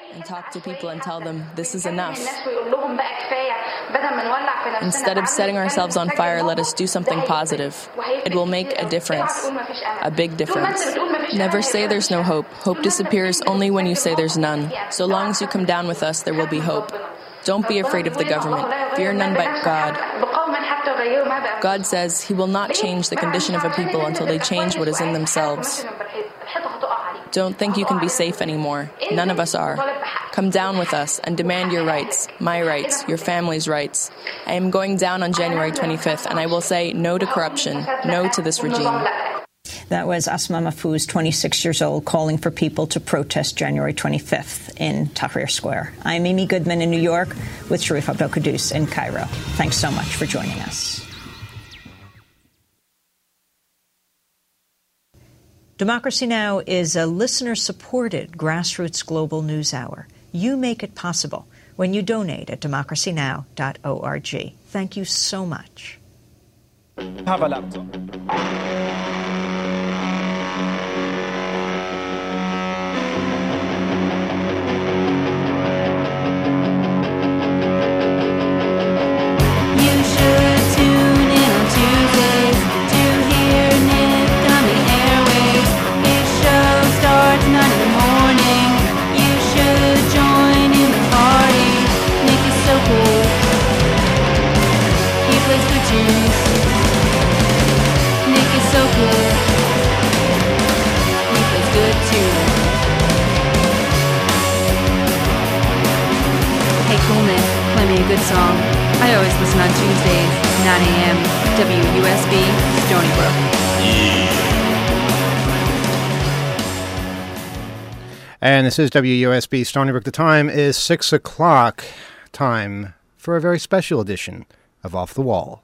and talk to people and tell them this is enough. Instead of setting ourselves on fire, let us do something positive. It will make a difference, a big difference. Never say there's no hope. Hope disappears only when you say there's none. So long as you come down with us, there will be hope. Don't be afraid of the government. Fear none but God. God says He will not change the condition of a people until they change what is in themselves. Don't think you can be safe anymore. None of us are. Come down with us and demand your rights, my rights, your family's rights. I am going down on January 25th, and I will say no to corruption, no to this regime. That was Asma Mahfouz, 26 years old, calling for people to protest January 25th in Tahrir Square. I'm Amy Goodman in New York with Sharif Abdel-Quddus in Cairo. Thanks so much for joining us. Democracy Now! Is a listener-supported grassroots global news hour. You make it possible when you donate at democracynow.org. Thank you so much. Have a laptop. You should tune in on Tuesdays to hear Nick Dummy Airways. His show starts 9 in the morning. You should join in the party. Nick is so cool. He plays good tunes. Nick is so cool. He plays good tunes. Hey, cool Nick, play me a good song. I always listen on Tuesdays, 9 a.m., WUSB, Stony Brook. And this is WUSB Stony Brook. The time is 6 o'clock. Time for a very special edition of Off the Wall.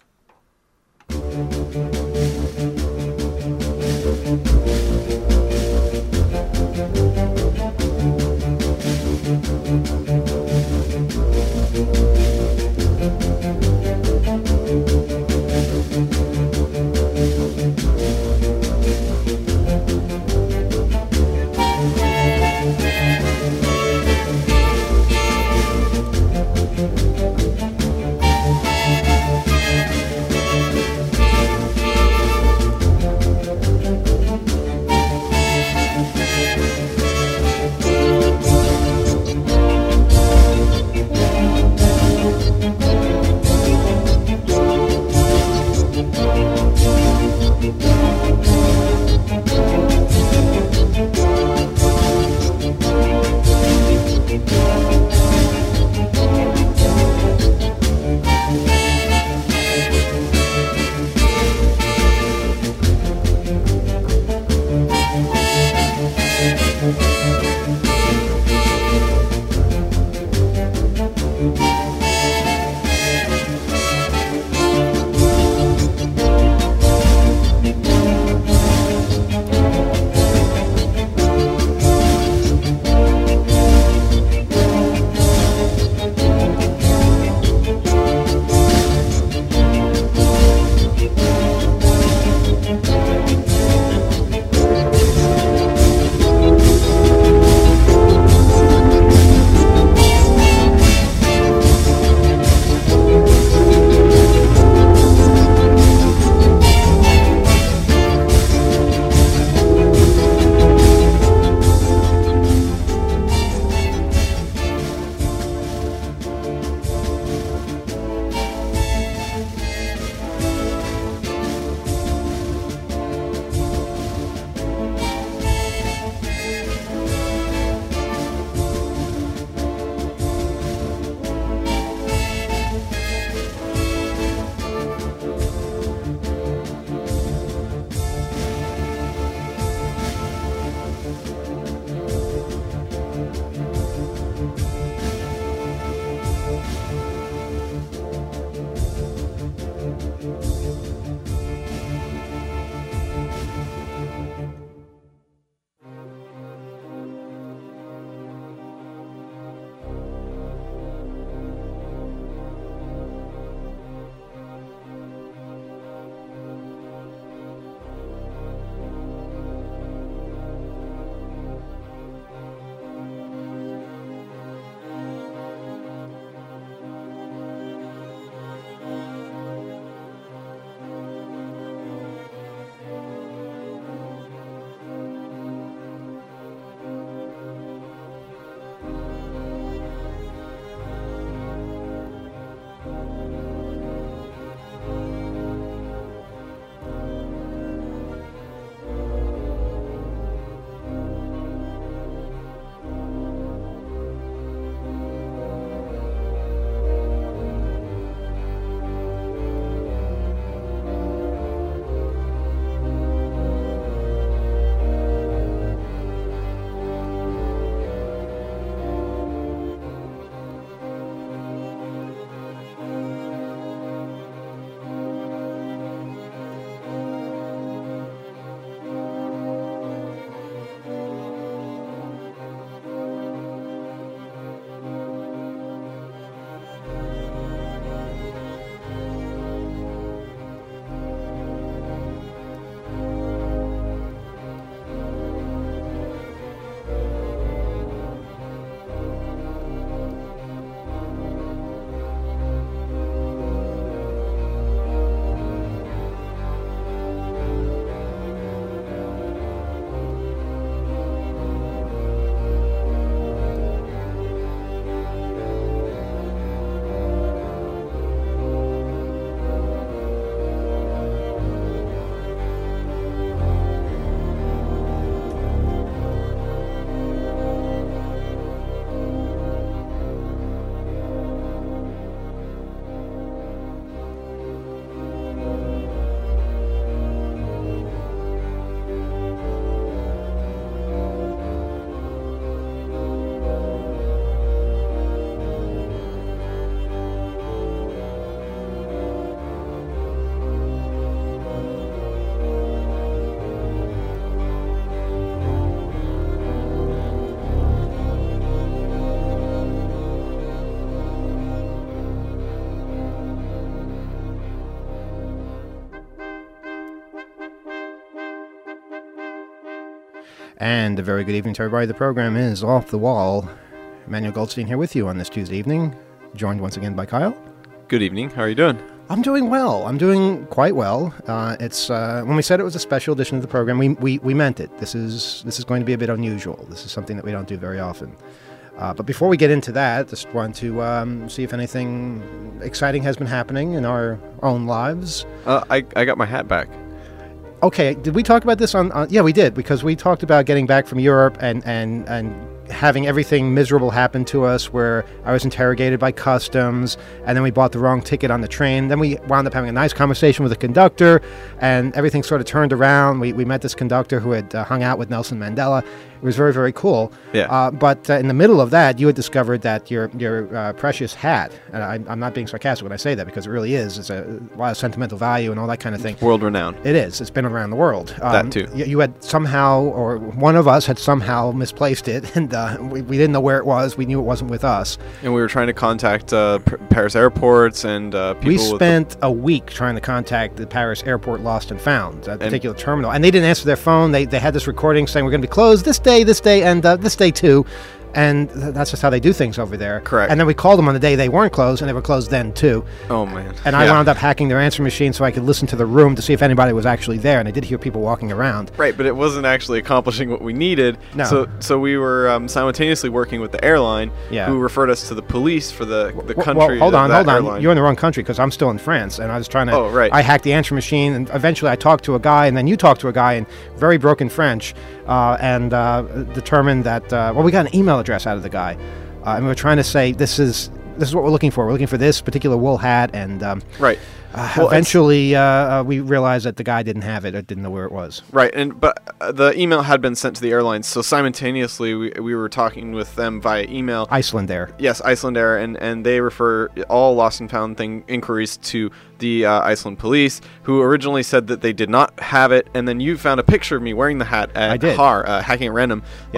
And a very good evening to everybody. The program is Off the Wall. Emmanuel Goldstein here with you on this Tuesday evening, joined once again by Kyle. Good evening. How are you doing? I'm doing well. I'm doing quite well. It's when we said it was a special edition of the program, we meant it. This is going to be a bit unusual. This is something that we don't do very often. But before we get into that, just want to see if anything exciting has been happening in our own lives. I got my hat back. Okay, did we talk about this on yeah, we did, because we talked about getting back from Europe and having everything miserable happen to us, where I was interrogated by customs, and then we bought the wrong ticket on the train. Then we wound up having a nice conversation with the conductor, and everything sort of turned around. We met this conductor who had hung out with Nelson Mandela. It was very, very cool. Yeah. But in the middle of that, you had discovered that your precious hat, and I'm not being sarcastic when I say that, because it really is. It's a lot of sentimental value and all that kind of thing. World renowned. It is. It's been around the world. That too. You had somehow, or one of us had somehow misplaced it, and we didn't know where it was. We knew it wasn't with us. And we were trying to contact Paris airports and people. We spent a week trying to contact the Paris airport lost and found, that particular terminal. And they didn't answer their phone. They had this recording saying, we're going to be closed this day, and this day too. And that's just how they do things over there. Correct. And then we called them on the day they weren't closed, and they were closed then too. Oh, man. And I wound up hacking their answering machine so I could listen to the room to see if anybody was actually there. And I did hear people walking around. Right, but it wasn't actually accomplishing what we needed. No. So we were simultaneously working with the airline, who referred us to the police for the country. Well, hold on. Airline. You're in the wrong country, because I'm still in France, and I was trying to. Oh, right. I hacked the answering machine, and eventually I talked to a guy, and then you talked to a guy in very broken French, and determined that we got an email address out of the guy. And we were trying to say, this is what we're looking for. We're looking for this particular wool hat, and right. Eventually, we realized that the guy didn't have it. Or didn't know where it was. Right, but the email had been sent to the airlines, so simultaneously we were talking with them via email. Icelandair. Yes, Icelandair, and they refer all lost and found inquiries to the Iceland police, who originally said that they did not have it, and then you found a picture of me wearing the hat at HAR, Hacking at Random,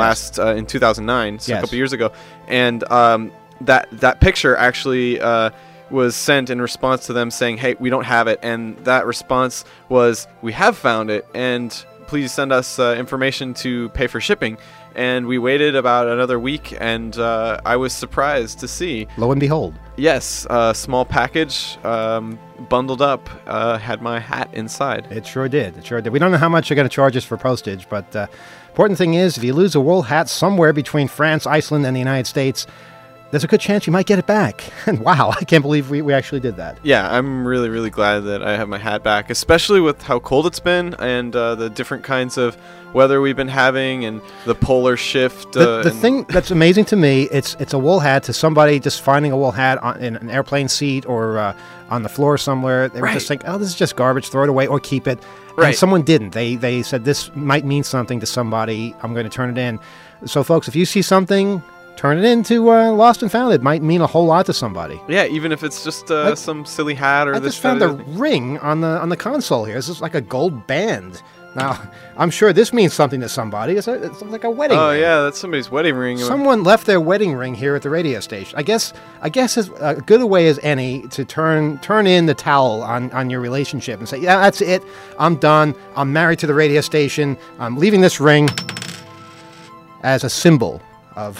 in 2009, so a couple years ago, and that picture actually was sent in response to them saying, hey, we don't have it, and that response was, we have found it, and please send us information to pay for shipping. And we waited about another week, and I was surprised to see, lo and behold, yes, a small package bundled up had my hat inside. It sure did. We don't know how much they're going to charge us for postage, but important thing is, if you lose a wool hat somewhere between France, Iceland, and the United States, there's a good chance you might get it back. And wow, I can't believe we actually did that. Yeah, I'm really, really glad that I have my hat back, especially with how cold it's been and the different kinds of weather we've been having and the polar shift. The thing that's amazing to me, it's a wool hat to somebody just finding a wool hat in an airplane seat or on the floor somewhere. They were just think, oh, this is just garbage, throw it away or keep it. Right. And someone didn't. They said, this might mean something to somebody. I'm going to turn it in. So, folks, if you see something, turn it into Lost and Found. It might mean a whole lot to somebody. Yeah, even if it's just some silly hat or I just found a ring on the console here. This is like a gold band. Now, I'm sure this means something to somebody. It's like a wedding ring. Oh, yeah, that's somebody's wedding ring. Someone left their wedding ring here at the radio station. I guess as good a way as any to turn in the towel on your relationship and say, yeah, that's it. I'm done. I'm married to the radio station. I'm leaving this ring as a symbol of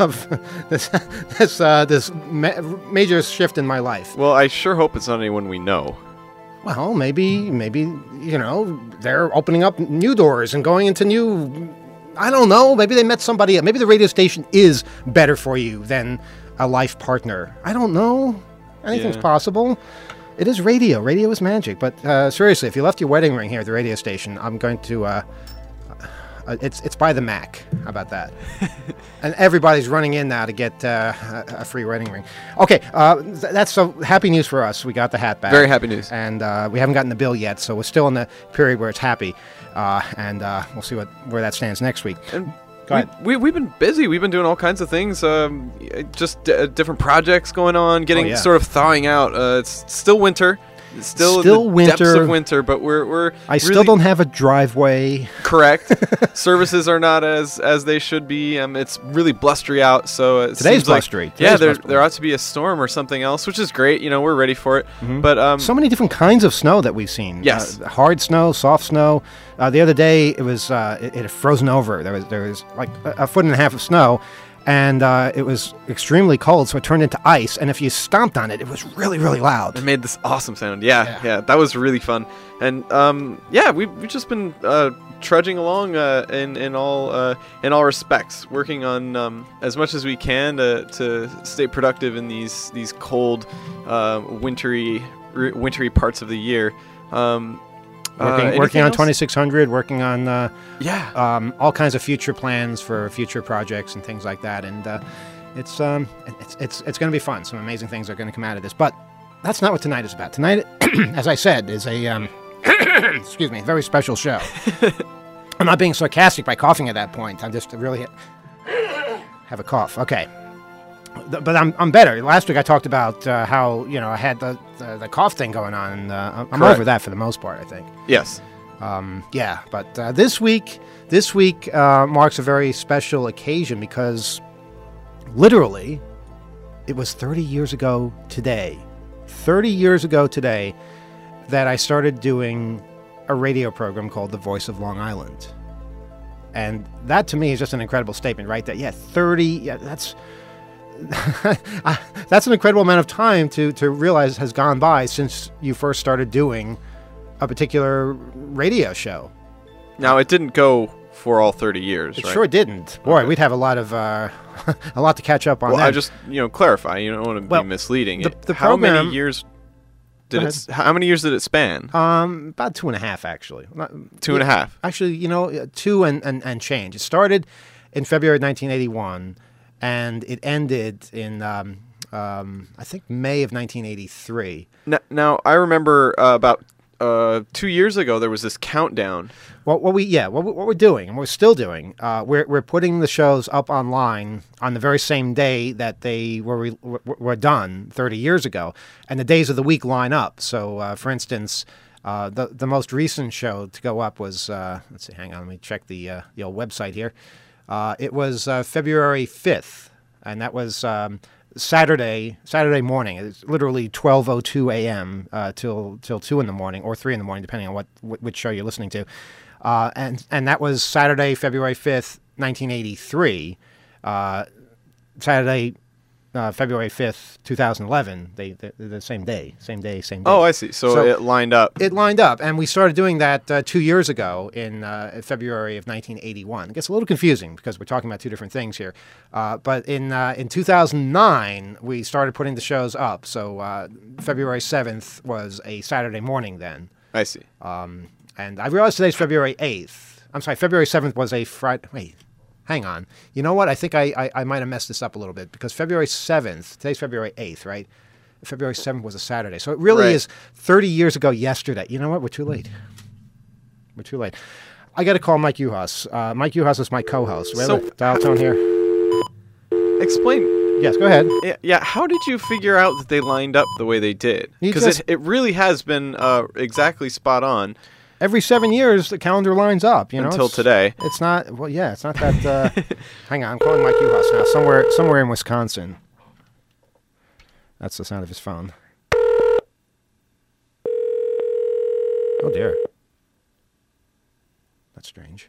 this major shift in my life. Well, I sure hope it's not anyone we know. Well, maybe they're opening up new doors and going into new. I don't know. Maybe they met somebody. Maybe the radio station is better for you than a life partner. I don't know. Anything's possible. It is radio. Radio is magic. But seriously, if you left your wedding ring here at the radio station, I'm going to. It's by the Mac. How about that? And everybody's running in now to get a free wedding ring. Okay, that's so happy news for us. We got the hat back. Very happy news. And we haven't gotten the bill yet, so we're still in the period where it's happy. And we'll see where that stands next week. And go ahead. We've been busy. We've been doing all kinds of things. Just different projects going on, getting sort of thawing out. It's still winter. Still in the winter. Depths of winter, but we're I still don't have a driveway. Correct. Services are not as they should be. It's really blustery out, so it Today's seems like, blustery. There ought to be a storm or something else, which is great. We're ready for it. Mm-hmm. But so many different kinds of snow that we've seen. Yes. Hard snow, soft snow. The other day it was it had frozen over. There was like a foot and a half of snow. And it was extremely cold, so it turned into ice. And if you stomped on it, it was really, really loud. It made this awesome sound. Yeah, that was really fun. And we've just been trudging along in all respects, working on as much as we can to stay productive in these cold, wintry parts of the year. Working on 2600, working on all kinds of future plans for future projects and things like that, and it's going to be fun. Some amazing things are going to come out of this, but that's not what tonight is about. Tonight, as I said, is a excuse me, very special show. I'm not being sarcastic by coughing at that point. I'm just really have a cough. Okay. But I'm better. Last week I talked about how I had the cough thing going on. I'm over that for the most part, I think. Yes. But this week marks a very special occasion because literally it was 30 years ago today. 30 years ago today that I started doing a radio program called The Voice of Long Island. And that to me is just an incredible statement, right? That's an incredible amount of time to realize has gone by since you first started doing a particular radio show. Now, it didn't go for all 30 years, It right? sure didn't. Boy, Okay. We'd have a lot to catch up on. Well, then. I just clarify. You don't want to be misleading. The how program, many years did it? How many years did it span? About 2.5 actually. 2.5. Actually, 2 and change. It started in February 1981. And it ended in, I think, May of 1983. Now I remember about 2 years ago there was this countdown. What we're doing, and we're still doing, we're putting the shows up online on the very same day that they were done 30 years ago, and the days of the week line up. So, for instance, the most recent show to go up was let's see, hang on, let me check the old website here. It was February 5th, and that was Saturday morning. It's literally 12:02 a.m. till 2 in the morning or 3 in the morning, depending on which show you're listening to. And that was Saturday, February 5th, 1983. Saturday, February 5th, 2011, the same day. Oh, I see. So it lined up. It lined up, and we started doing that 2 years ago in February of 1981. It gets a little confusing because we're talking about two different things here. But in 2009, we started putting the shows up. So February 7th was a Saturday morning then. I see. And I realize today's February 8th. I'm sorry, February 7th was a Friday. Wait. Hang on. You know what? I think I might have messed this up a little bit because February 7th, today's February 8th, right? February 7th was a Saturday. So it really is 30 years ago yesterday. You know what? We're too late. I got to call Mike Uhas. Mike Uhas is my co-host. So, dial tone here. Explain. Yes, go ahead. Yeah, how did you figure out that they lined up the way they did? Because it really has been exactly spot on. Every 7 years, the calendar lines up. Until today. It's not. Well, yeah, it's not that. Hang on, I'm calling Mike Uhas now. Somewhere in Wisconsin. That's the sound of his phone. Oh dear. That's strange.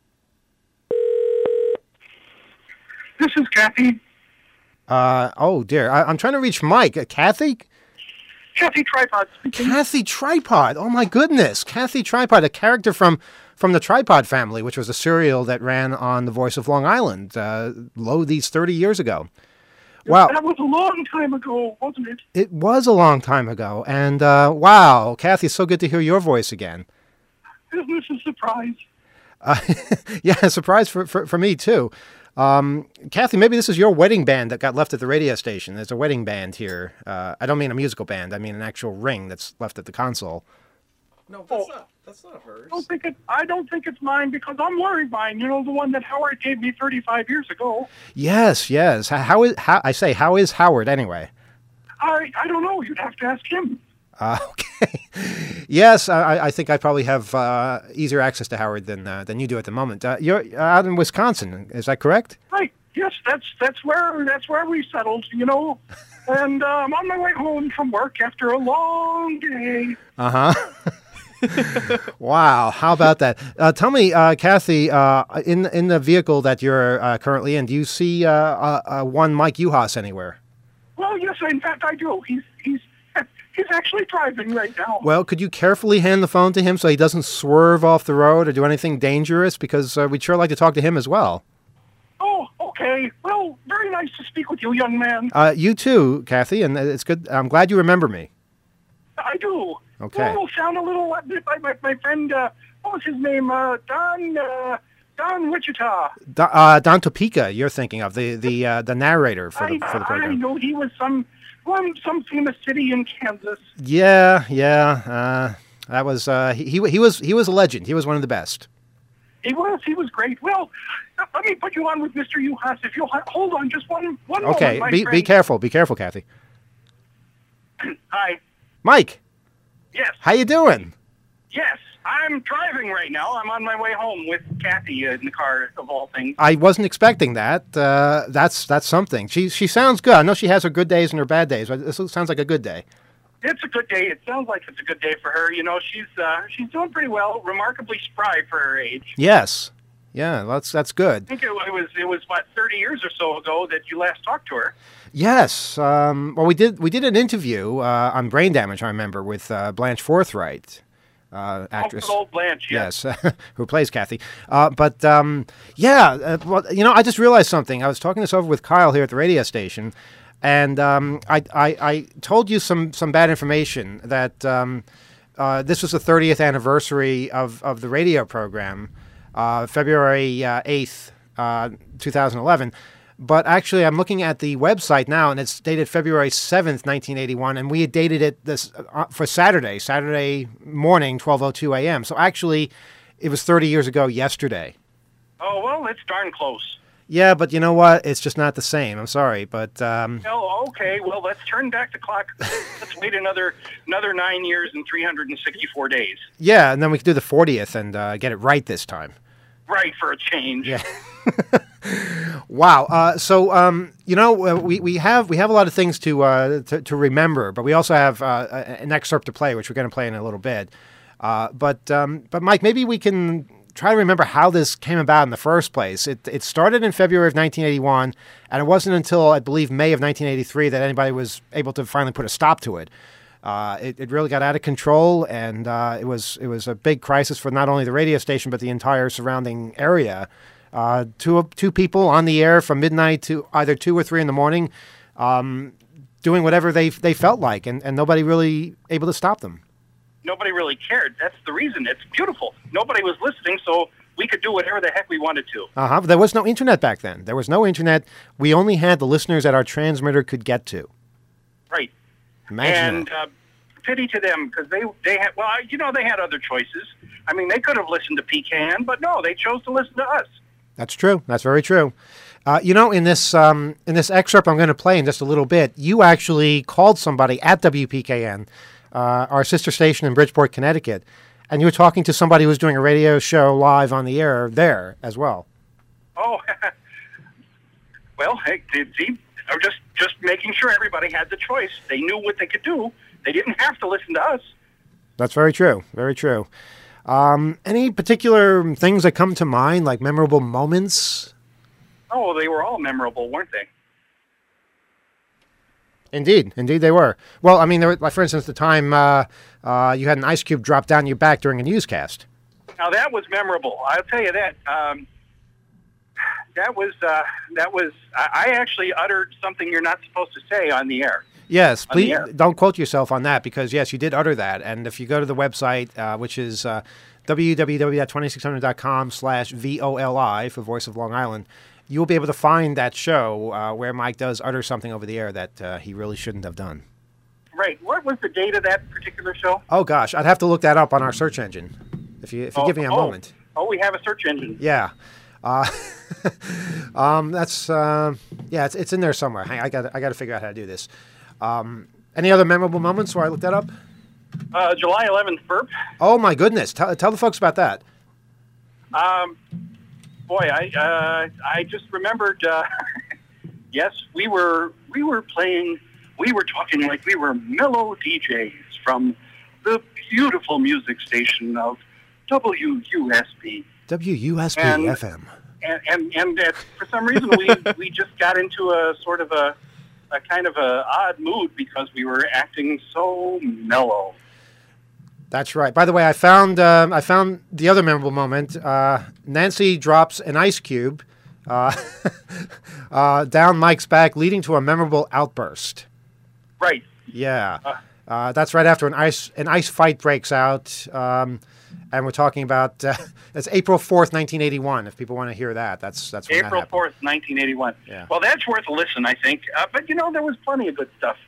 This is Kathy. Oh dear. I'm trying to reach Mike. Kathy? Kathy Tripod speaking. Kathy Tripod. Oh my goodness. Kathy Tripod, a character from the Tripod Family, which was a serial that ran on The Voice of Long Island, these 30 years ago. Wow. That was a long time ago, wasn't it? It was a long time ago. And wow, Kathy, it's so good to hear your voice again. Isn't this a surprise? Yeah, a surprise for me too. Kathy, maybe this is your wedding band that got left at the radio station. There's a wedding band here. I don't mean a musical band. I mean an actual ring that's left at the console. No, that's not hers. I don't think it's mine because I'm wearing mine. You know, the one that Howard gave me 35 years ago. Yes. How is Howard anyway? I don't know. You'd have to ask him. Okay. Yes, I think I probably have easier access to Howard than you do at the moment. You're out in Wisconsin, is that correct? Right. Yes, that's where we settled, you know. And I'm on my way home from work after a long day. Wow, how about that? Tell me, Kathy, in the vehicle that you're currently in, do you see one Mike Uhas anywhere? Well, yes, in fact, I do. He's actually driving right now. Well, could you carefully hand the phone to him so he doesn't swerve off the road or do anything dangerous? Because we'd sure like to talk to him as well. Oh, okay. Well, very nice to speak with you, young man. You too, Kathy, and it's good. I'm glad you remember me. I do. Okay. Well, sound a little like my friend, what was his name? Don Wichita. Don Topeka, you're thinking of, the narrator for the program. I know he was some famous city in Kansas. Yeah. That was he was a legend. He was one of the best. He was great. Well, let me put you on with Mr. Uhas. If you'll hold on just one okay, moment, be careful, Kathy. Hi. Mike. Yes. How you doing? Yes, I'm driving right now. I'm on my way home with Kathy in the car, of all things. I wasn't expecting that. That's something. She sounds good. I know she has her good days and her bad days, but this sounds like a good day. It's a good day. It sounds like it's a good day for her. You know, she's doing pretty well, remarkably spry for her age. Yes. Yeah, that's good. I think it was what, 30 years or so ago that you last talked to her. Yes. Well, we did an interview on brain damage, I remember, with Blanche Forthright, actress. Oh, old Blanche, yes, who plays Kathy. Well, you know, I just realized something. I was talking this over with Kyle here at the radio station, and I told you some bad information that this was the 30th anniversary of the radio program, February 8th, 2011. But actually, I'm looking at the website now, and it's dated February 7th, 1981, and we had dated it this for Saturday morning, 12:02 a.m. So actually, it was 30 years ago yesterday. Oh, well, it's darn close. Yeah, but you know what? It's just not the same. I'm sorry, but... Oh, okay. Well, let's turn back the clock. Let's wait another 9 years and 364 days. Yeah, and then we could do the 40th and get it right this time. Right, for a change. Yeah. Wow. You know, we have a lot of things to remember, but we also have an excerpt to play, which we're going to play in a little bit. But Mike, maybe we can try to remember how this came about in the first place. It started in February of 1981, and it wasn't until, I believe, May of 1983 that anybody was able to finally put a stop to it. It really got out of control, and it was a big crisis for not only the radio station but the entire surrounding area. Two people on the air from midnight to either 2 or 3 in the morning, doing whatever they felt like, and nobody really able to stop them. Nobody really cared. That's the reason. It's beautiful. Nobody was listening, so we could do whatever the heck we wanted to. There was no internet back then. There was no internet. We only had the listeners that our transmitter could get to. Right. Imagine and pity to them, because they had, well, you know, they had other choices. I mean, they could have listened to Pecan, but no, they chose to listen to us. That's true. That's very true. You know, in this excerpt I'm going to play in just a little bit, you actually called somebody at WPKN, our sister station in Bridgeport, Connecticut, and you were talking to somebody who was doing a radio show live on the air there as well. Oh, well, hey, see, just making sure everybody had the choice. They knew what they could do. They didn't have to listen to us. That's very true. Very true. Any particular things that come to mind, like memorable moments? Oh, they were all memorable, weren't they? Indeed they were. Well, I mean, like for instance, the time you had an ice cube drop down your back during a newscast. Now that was memorable. I'll tell you that. That was. I actually uttered something you're not supposed to say on the air. Yes, please don't quote yourself on that, because yes, you did utter that. And if you go to the website, which is www.2600.com/VOLI for Voice of Long Island, you'll be able to find that show where Mike does utter something over the air that he really shouldn't have done. Right. What was the date of that particular show? Oh gosh, I'd have to look that up on our search engine. If you give me a moment. Oh, we have a search engine. Yeah. That's it's in there somewhere. I got to figure out how to do this. Any other memorable moments where I looked that up? July 11th burp. Oh my goodness! Tell the folks about that. Boy, I just remembered. Yes, we were playing. We were talking like we were mellow DJs from the beautiful music station of WUSB. WUSB FM. And for some reason we just got into a sort of a kind of a odd mood because we were acting so mellow. That's right. By the way, I found the other memorable moment. Nancy drops an ice cube down Mike's back, leading to a memorable outburst. Right. Yeah. That's right after an ice fight breaks out. And we're talking about it's April 4th, 1981. If people want to hear that, that's when April that 4th, 1981. Yeah. Well, that's worth a listen, I think. But there was plenty of good stuff.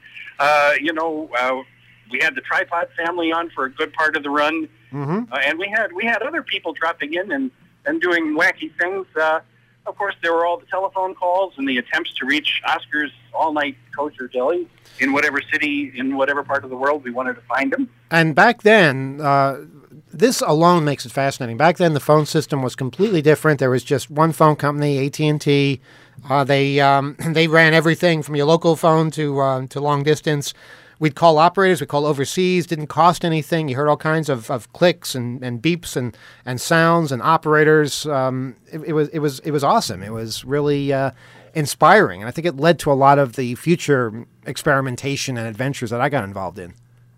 We had the Tripod family on for a good part of the run, and we had other people dropping in and doing wacky things. Of course, there were all the telephone calls and the attempts to reach Oscar's all-night kosher deli in whatever city, in whatever part of the world we wanted to find him. And back then, this alone makes it fascinating. Back then, the phone system was completely different. There was just one phone company, AT&T. They ran everything from your local phone to long distance. We'd call operators. We'd call overseas. Didn't cost anything. You heard all kinds of clicks and beeps and sounds and operators. It was awesome. It was really inspiring, and I think it led to a lot of the future experimentation and adventures that I got involved in.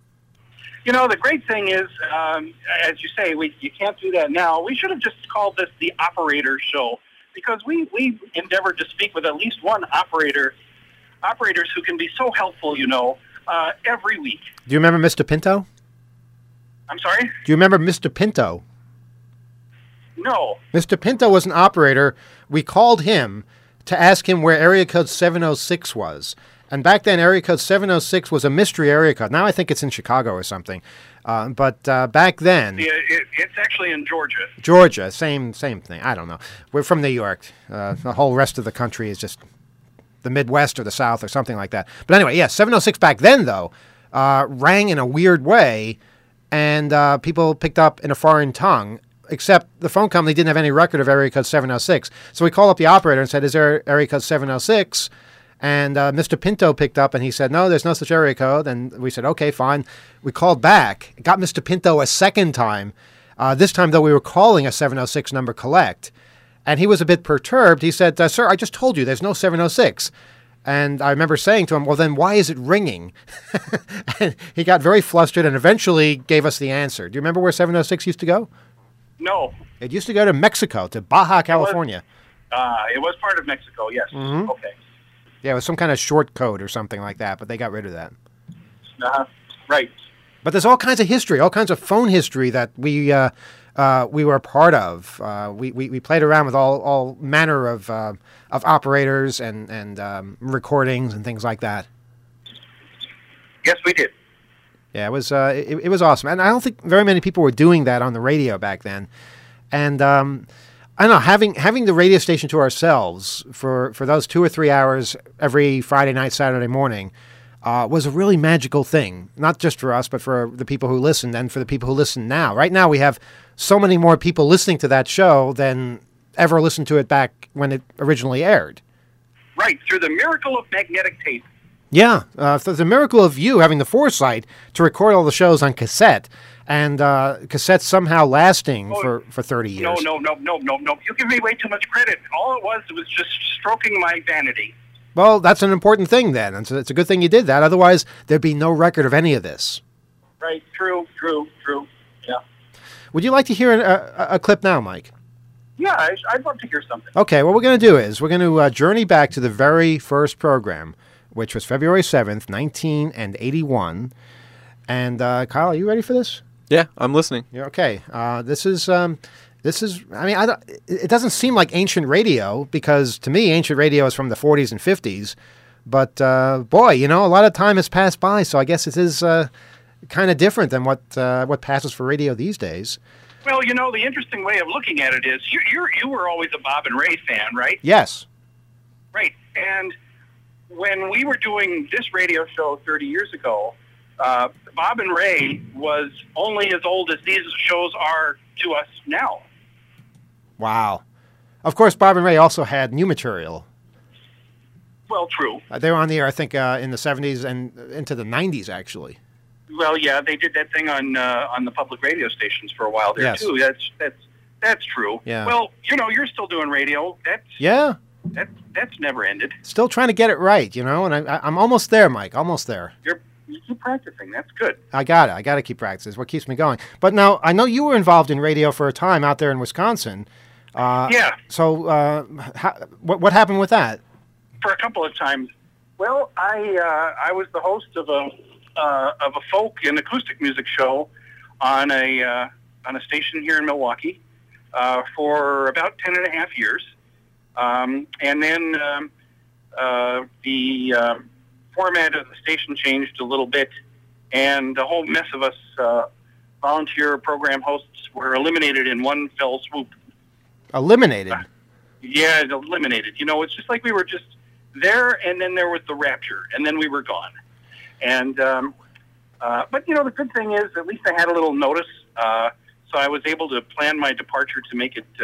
The great thing is, as you say, you can't do that now. We should have just called this the Operator Show because we endeavored to speak with at least one operators who can be so helpful, every week. Do you remember Mr. Pinto? I'm sorry? Do you remember Mr. Pinto? No. Mr. Pinto was an operator. We called him to ask him where area code 706 was. And back then, area code 706 was a mystery area code. Now I think it's in Chicago or something. But back then... Yeah, it's actually in Georgia. Georgia, same thing. I don't know. We're from New York. The whole rest of the country is just the Midwest or the South or something like that. But anyway, yeah, 706 back then, though, rang in a weird way, and people picked up in a foreign tongue, except the phone company didn't have any record of area code 706. So we called up the operator and said, is there area code 706? And Mr. Pinto picked up, and he said, no, there's no such area code. And we said, okay, fine. We called back, got Mr. Pinto a second time. This time, though, we were calling a 706 number collect. And he was a bit perturbed. He said, sir, I just told you there's no 706. And I remember saying to him, well, then why is it ringing? And he got very flustered and eventually gave us the answer. Do you remember where 706 used to go? No. It used to go to Mexico, to Baja, California. It was part of Mexico, yes. Mm-hmm. Okay. Yeah, it was some kind of short code or something like that, but they got rid of that. Right. But there's all kinds of history, all kinds of phone history that we were a part of. We played around with all manner of operators and recordings and things like that. Yes, we did. Yeah, it was awesome, and I don't think very many people were doing that on the radio back then. And I don't know, having the radio station to ourselves for those 2 or 3 hours every Friday night, Saturday morning was a really magical thing, not just for us, but for the people who listened and for the people who listen now. Right now, we have so many more people listening to that show than ever listened to it back when it originally aired. Right, through the miracle of magnetic tape. Yeah, the miracle of you having the foresight to record all the shows on cassette, and cassette somehow lasting for 30 years. No. You give me way too much credit. All it was just stroking my vanity. Well, that's an important thing then, and so it's a good thing you did that. Otherwise, there'd be no record of any of this. Right, true. Yeah. Would you like to hear a clip now, Mike? Yeah, I'd love to hear something. Okay, what we're going to do is we're going to journey back to the very first program, which was February 7th, 1981. And Kyle, are you ready for this? Yeah, I'm listening. Yeah, okay. This is. I mean, it doesn't seem like ancient radio because to me, ancient radio is from the 40s and 50s. But boy, a lot of time has passed by, so I guess it is kind of different than what passes for radio these days. Well, the interesting way of looking at it is you were always a Bob and Ray fan, right? Yes. Right, and when we were doing this radio show 30 years ago, Bob and Ray was only as old as these shows are to us now. Wow. Of course, Bob and Ray also had new material. Well, true. They were on the air, I think, in the 70s and into the 90s, actually. Well, yeah, they did that thing on the public radio stations for a while there, too. That's true. Yeah. Well, you're still doing radio. Yeah. That's never ended. Still trying to get it right, and I'm almost there, Mike, almost there. You keep practicing. That's good. I got it. I got to keep practicing. It's what keeps me going. But now, I know you were involved in radio for a time out there in Wisconsin. Yeah. So what happened with that? For a couple of times. Well, I was the host of a folk and acoustic music show on a station here in Milwaukee for about 10 and a half years. And then the format of the station changed a little bit, and the whole mess of us volunteer program hosts were eliminated in one fell swoop. Eliminated? Yeah, eliminated. It's just like we were just there, and then there was the rapture, and then we were gone. And but the good thing is, at least I had a little notice, so I was able to plan my departure to make it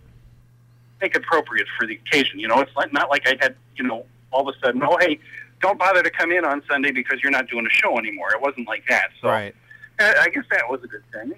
appropriate for the occasion. It's not like I had all of a sudden, oh hey, don't bother to come in on Sunday because you're not doing a show anymore. It wasn't like that. So right. I guess that was a good thing.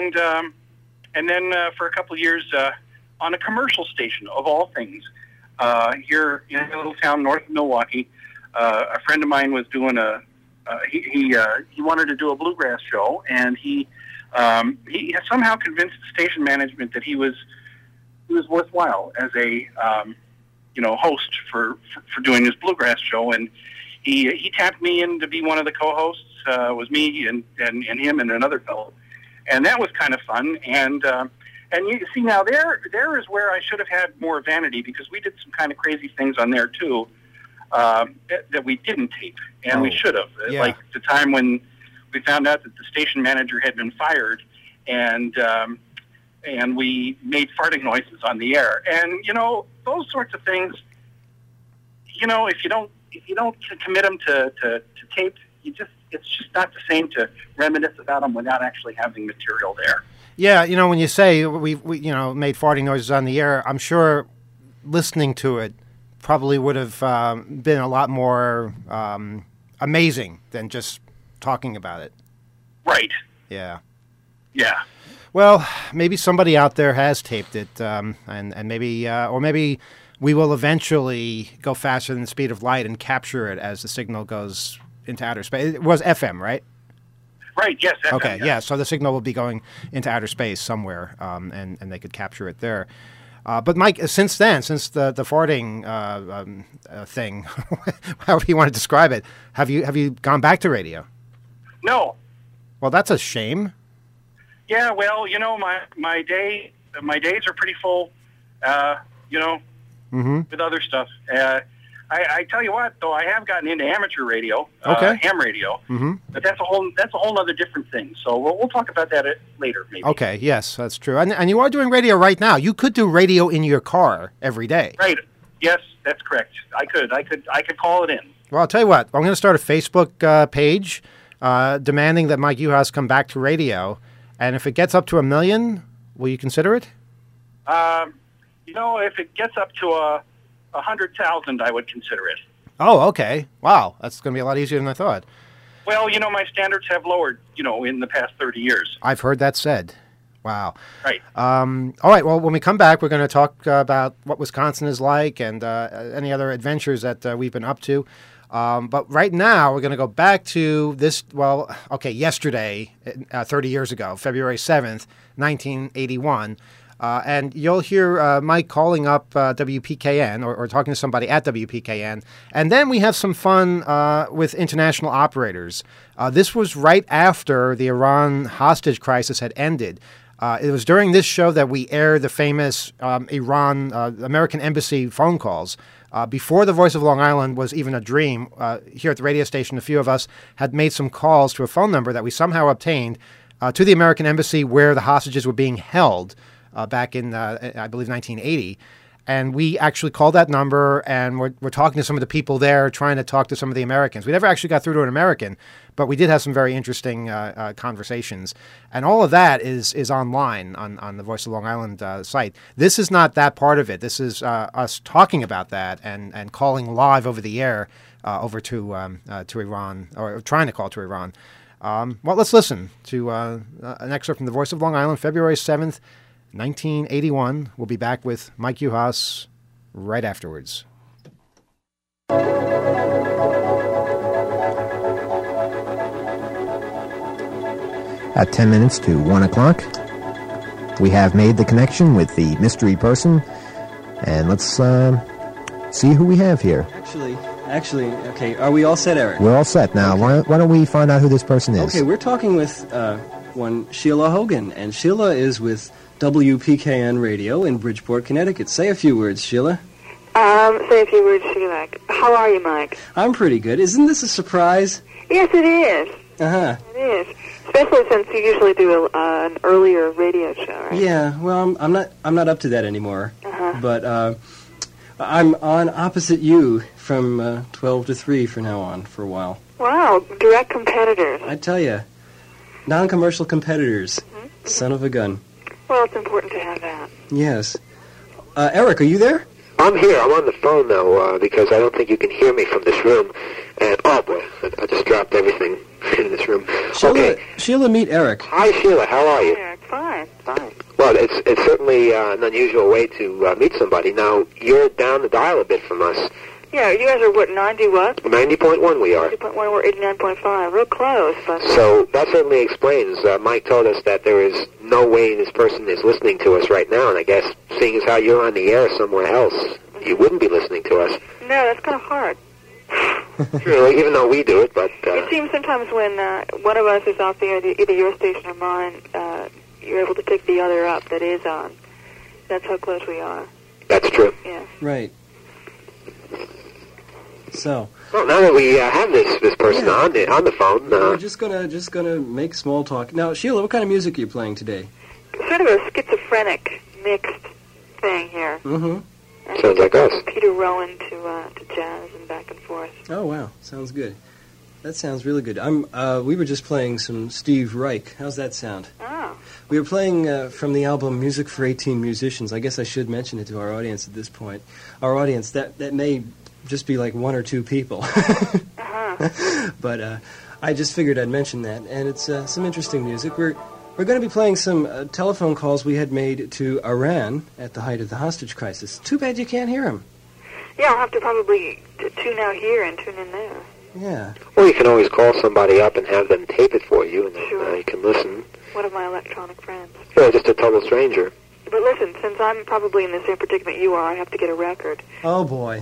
And then for a couple of years on a commercial station of all things here in a little town north of Milwaukee, a friend of mine was doing he wanted to do a bluegrass show, and he somehow convinced the station management that he was worthwhile as a host for doing this bluegrass show, and he tapped me in to be one of the co-hosts. Was me and him and another fellow, and that was kind of fun. And you see now there is where I should have had more vanity, because we did some kind of crazy things on there too that we didn't tape, and we should have. Yeah. Like the time when we found out that the station manager had been fired, and we made farting noises on the air, and those sorts of things. If you don't commit them to tape, it's just not the same to reminisce about them without actually having material there. Yeah, when you say we made farting noises on the air, I'm sure listening to it probably would have been a lot more amazing than just talking about it. Right. Yeah. Yeah. Well, maybe somebody out there has taped it, and maybe or maybe we will eventually go faster than the speed of light and capture it as the signal goes into outer space. It was FM, right? Right, yes. FM, okay, yes. Yeah, so the signal will be going into outer space somewhere, and they could capture it there. But Mike, since then, since the farting thing, however you want to describe it, have you gone back to radio? No. Well, that's a shame. Yeah, well, my days are pretty full, with other stuff. I tell you what, though, I have gotten into amateur radio, ham radio, but that's a whole other different thing. So we'll talk about that later, maybe. Okay, yes, that's true. And you are doing radio right now. You could do radio in your car every day. Right. Yes, that's correct. I could call it in. Well, I'll tell you what. I'm going to start a Facebook page demanding that Mike Uhas come back to radio. And if it gets up to 1 million, will you consider it? If it gets up to 100,000, I would consider it. Oh, okay. Wow, that's going to be a lot easier than I thought. Well, my standards have lowered, in the past 30 years. I've heard that said. Wow. Right. All right, well, when we come back, we're going to talk about what Wisconsin is like and any other adventures that we've been up to. But right now, we're going to go back to this, yesterday, 30 years ago, February 7th, 1981. And you'll hear Mike calling up WPKN or talking to somebody at WPKN. And then we have some fun with international operators. This was right after the Iran hostage crisis had ended. It was during this show that we aired the famous Iran American Embassy phone calls. Before the Voice of Long Island was even a dream, here at the radio station, a few of us had made some calls to a phone number that we somehow obtained to the American Embassy where the hostages were being held back in, I believe, 1980. And we actually called that number, and we're talking to some of the people there, trying to talk to some of the Americans. We never actually got through to an American, but we did have some very interesting conversations. And all of that is online on the Voice of Long Island site. This is not that part of it. This is us talking about that and calling live over the air over to Iran, or trying to call to Iran. Well, let's listen to an excerpt from the Voice of Long Island, February 7th, 1981. We'll be back with Mike Uhas right afterwards. At 10 minutes to 1 o'clock, we have made the connection with the mystery person, and let's see who we have here. Actually, okay, are we all set, Eric? We're all set now. Okay. Why don't we find out who this person is? Okay, we're talking with one Sheila Hogan, and Sheila is with WPKN Radio in Bridgeport, Connecticut. Say a few words, Sheila. Say a few words, Sheila. How are you, Mike? I'm pretty good. Isn't this a surprise? Yes, it is. Uh-huh. It is. Especially since you usually do an earlier radio show, right? Yeah, well, I'm not up to that anymore. Uh-huh. But I'm on opposite you from 12 to 3 from now on for a while. Wow, direct competitors. I tell you, non-commercial competitors. Mm-hmm. Son of a gun. Well, it's important to have that. Yes. Eric, are you there? I'm here. I'm on the phone, though, because I don't think you can hear me from this room. And, oh, boy, I just dropped everything in this room. Sheila, meet Eric. Hi, Sheila. How are you? Eric, fine. Well, it's certainly an unusual way to meet somebody. Now, you're down the dial a bit from us. Yeah, you guys are, what, 90 what? 90.1 we are. 90.1, we're 89.5. Real close. But so that certainly explains. Mike told us that there is no way this person is listening to us right now, and I guess seeing as how you're on the air somewhere else, you wouldn't be listening to us. No, that's kind of hard. True, even though we do it, but... It seems sometimes when one of us is off the air, either your station or mine, you're able to pick the other up that is on. That's how close we are. That's true. Yeah. Right. So. Well, now that we have this person on the phone, we're just gonna make small talk. Now, Sheila, what kind of music are you playing today? Sort of a schizophrenic mixed thing here. Mm-hmm. Sounds like us. Peter Rowan to jazz and back and forth. Oh wow, sounds good. That sounds really good. We were just playing some Steve Reich. How's that sound? Oh. We were playing from the album Music for 18 Musicians. I guess I should mention it to our audience at this point. Our audience, that may just be like one or two people. Uh-huh. But I just figured I'd mention that. And it's some interesting music. We're going to be playing some telephone calls we had made to Iran at the height of the hostage crisis. Too bad you can't hear them. Yeah, I'll have to probably tune out here and tune in there. Yeah. Or you can always call somebody up and have them tape it for you, and then you can listen. One of my electronic friends. Yeah, just a total stranger. But listen, since I'm probably in the same predicament you are, I have to get a record. Oh, boy.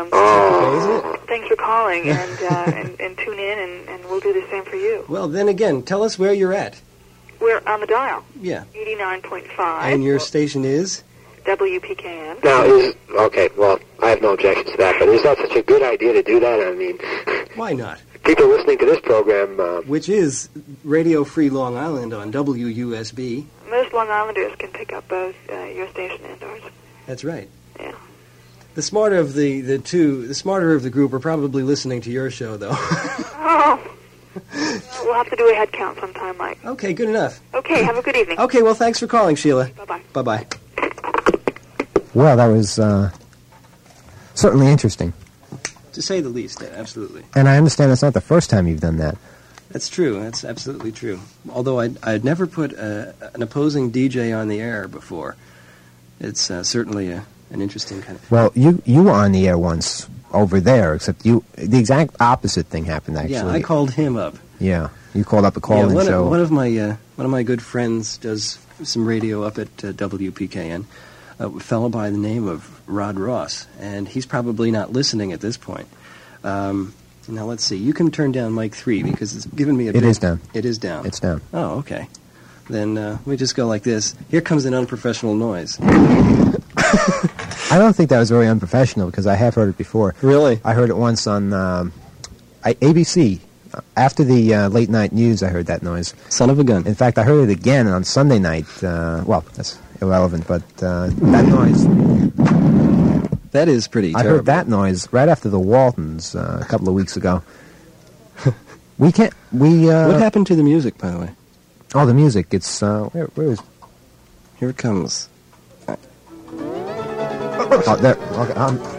So, thanks for calling, and tune in, and we'll do the same for you. Well, then again, tell us where you're at. We're on the dial. Yeah. 89.5. And your station is? WPKN. Now, okay, well, I have no objections to that, but is that such a good idea to do that? I mean... Why not? People listening to this program... which is Radio Free Long Island on WUSB. Most Long Islanders can pick up both your station and ours. That's right. Yeah. The smarter of the smarter of the group are probably listening to your show, though. Oh. We'll have to do a head count sometime, Mike. Okay, good enough. Okay, have a good evening. Okay, well, thanks for calling, Sheila. Bye-bye. Bye-bye. Well, that was certainly interesting. To say the least, absolutely. And I understand it's not the first time you've done that. That's true. That's absolutely true. Although I'd never put an opposing DJ on the air before. It's certainly an interesting kind of... Well, you were on the air once over there, except the exact opposite thing happened, actually. Yeah, I called him up. Yeah, you called up a call-in show. One of my good friends does some radio up at WPKN. A fellow by the name of Rod Ross, and he's probably not listening at this point. Now, let's see. You can turn down mic 3 because it's given me a bit... It is down. It is down. It's down. Oh, okay. Then let me just go like this. Here comes an unprofessional noise. I don't think that was very unprofessional because I have heard it before. Really? I heard it once on ABC. After the late-night news, I heard that noise. Son of a gun. In fact, I heard it again on Sunday night. Well, that's irrelevant, but that noise... That is pretty I terrible. heard that noise right after the Waltons a couple of weeks ago. We can't... What happened to the music, by the way? Oh, the music. It's... where is... Here it comes. Oh, there. Okay,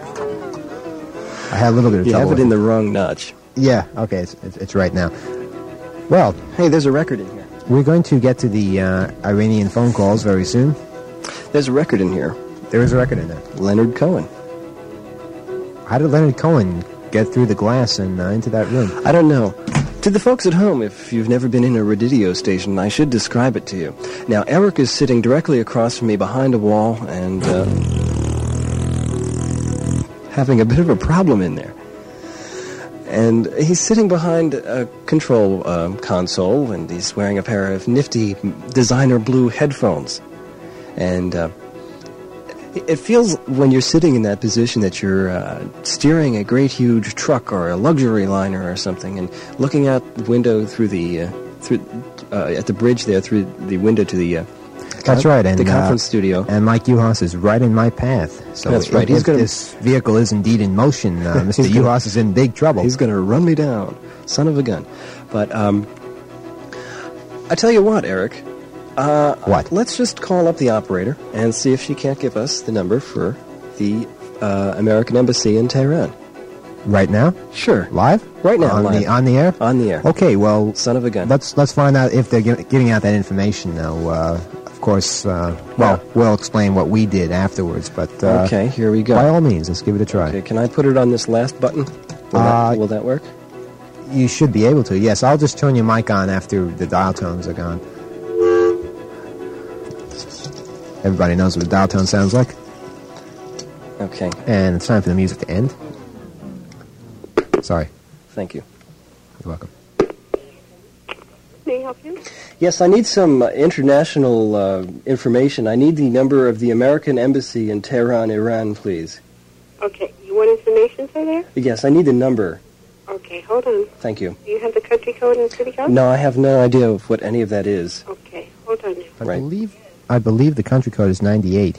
I had a little bit of You trouble. have it in the wrong notch. Yeah, okay, it's right now. Well... Hey, there's a record in here. We're going to get to the Iranian phone calls very soon. There's a record in here. There is a record in there. Leonard Cohen. How did Leonard Cohen get through the glass and into that room? I don't know. To the folks at home, if you've never been in a radio station, I should describe it to you. Now, Eric is sitting directly across from me behind a wall and having a bit of a problem in there. And he's sitting behind a control console, and he's wearing a pair of nifty designer blue headphones. And it feels, when you're sitting in that position, that you're steering a great huge truck or a luxury liner or something, and looking out the window through the at the bridge there, through the window to the That's right, and the conference studio. And Mike Uhas is right in my path. So That's right. If this vehicle is indeed in motion, Mr. Uhas is in big trouble. He's going to run me down, son of a gun. But I tell you what, Eric. What? Let's just call up the operator and see if she can't give us the number for the American Embassy in Tehran. Right now? Sure. Live? Right now, on live. On the air? On the air. Okay, well... Son of a gun. Let's find out if they're giving out that information now. Of course, we'll explain what we did afterwards, but... okay, here we go. By all means, let's give it a try. Okay, can I put it on this last button? Will that work? You should be able to, yes. I'll just turn your mic on after the dial tones are gone. Everybody knows what the dial tone sounds like. Okay. And it's time for the music to end. Sorry. Thank you. You're welcome. May I help you? Yes, I need some international information. I need the number of the American Embassy in Tehran, Iran, please. Okay. You want information for there? Yes, I need the number. Okay, hold on. Thank you. Do you have the country code and city code? No, I have no idea of what any of that is. Okay, hold on. I believe the country code is 98.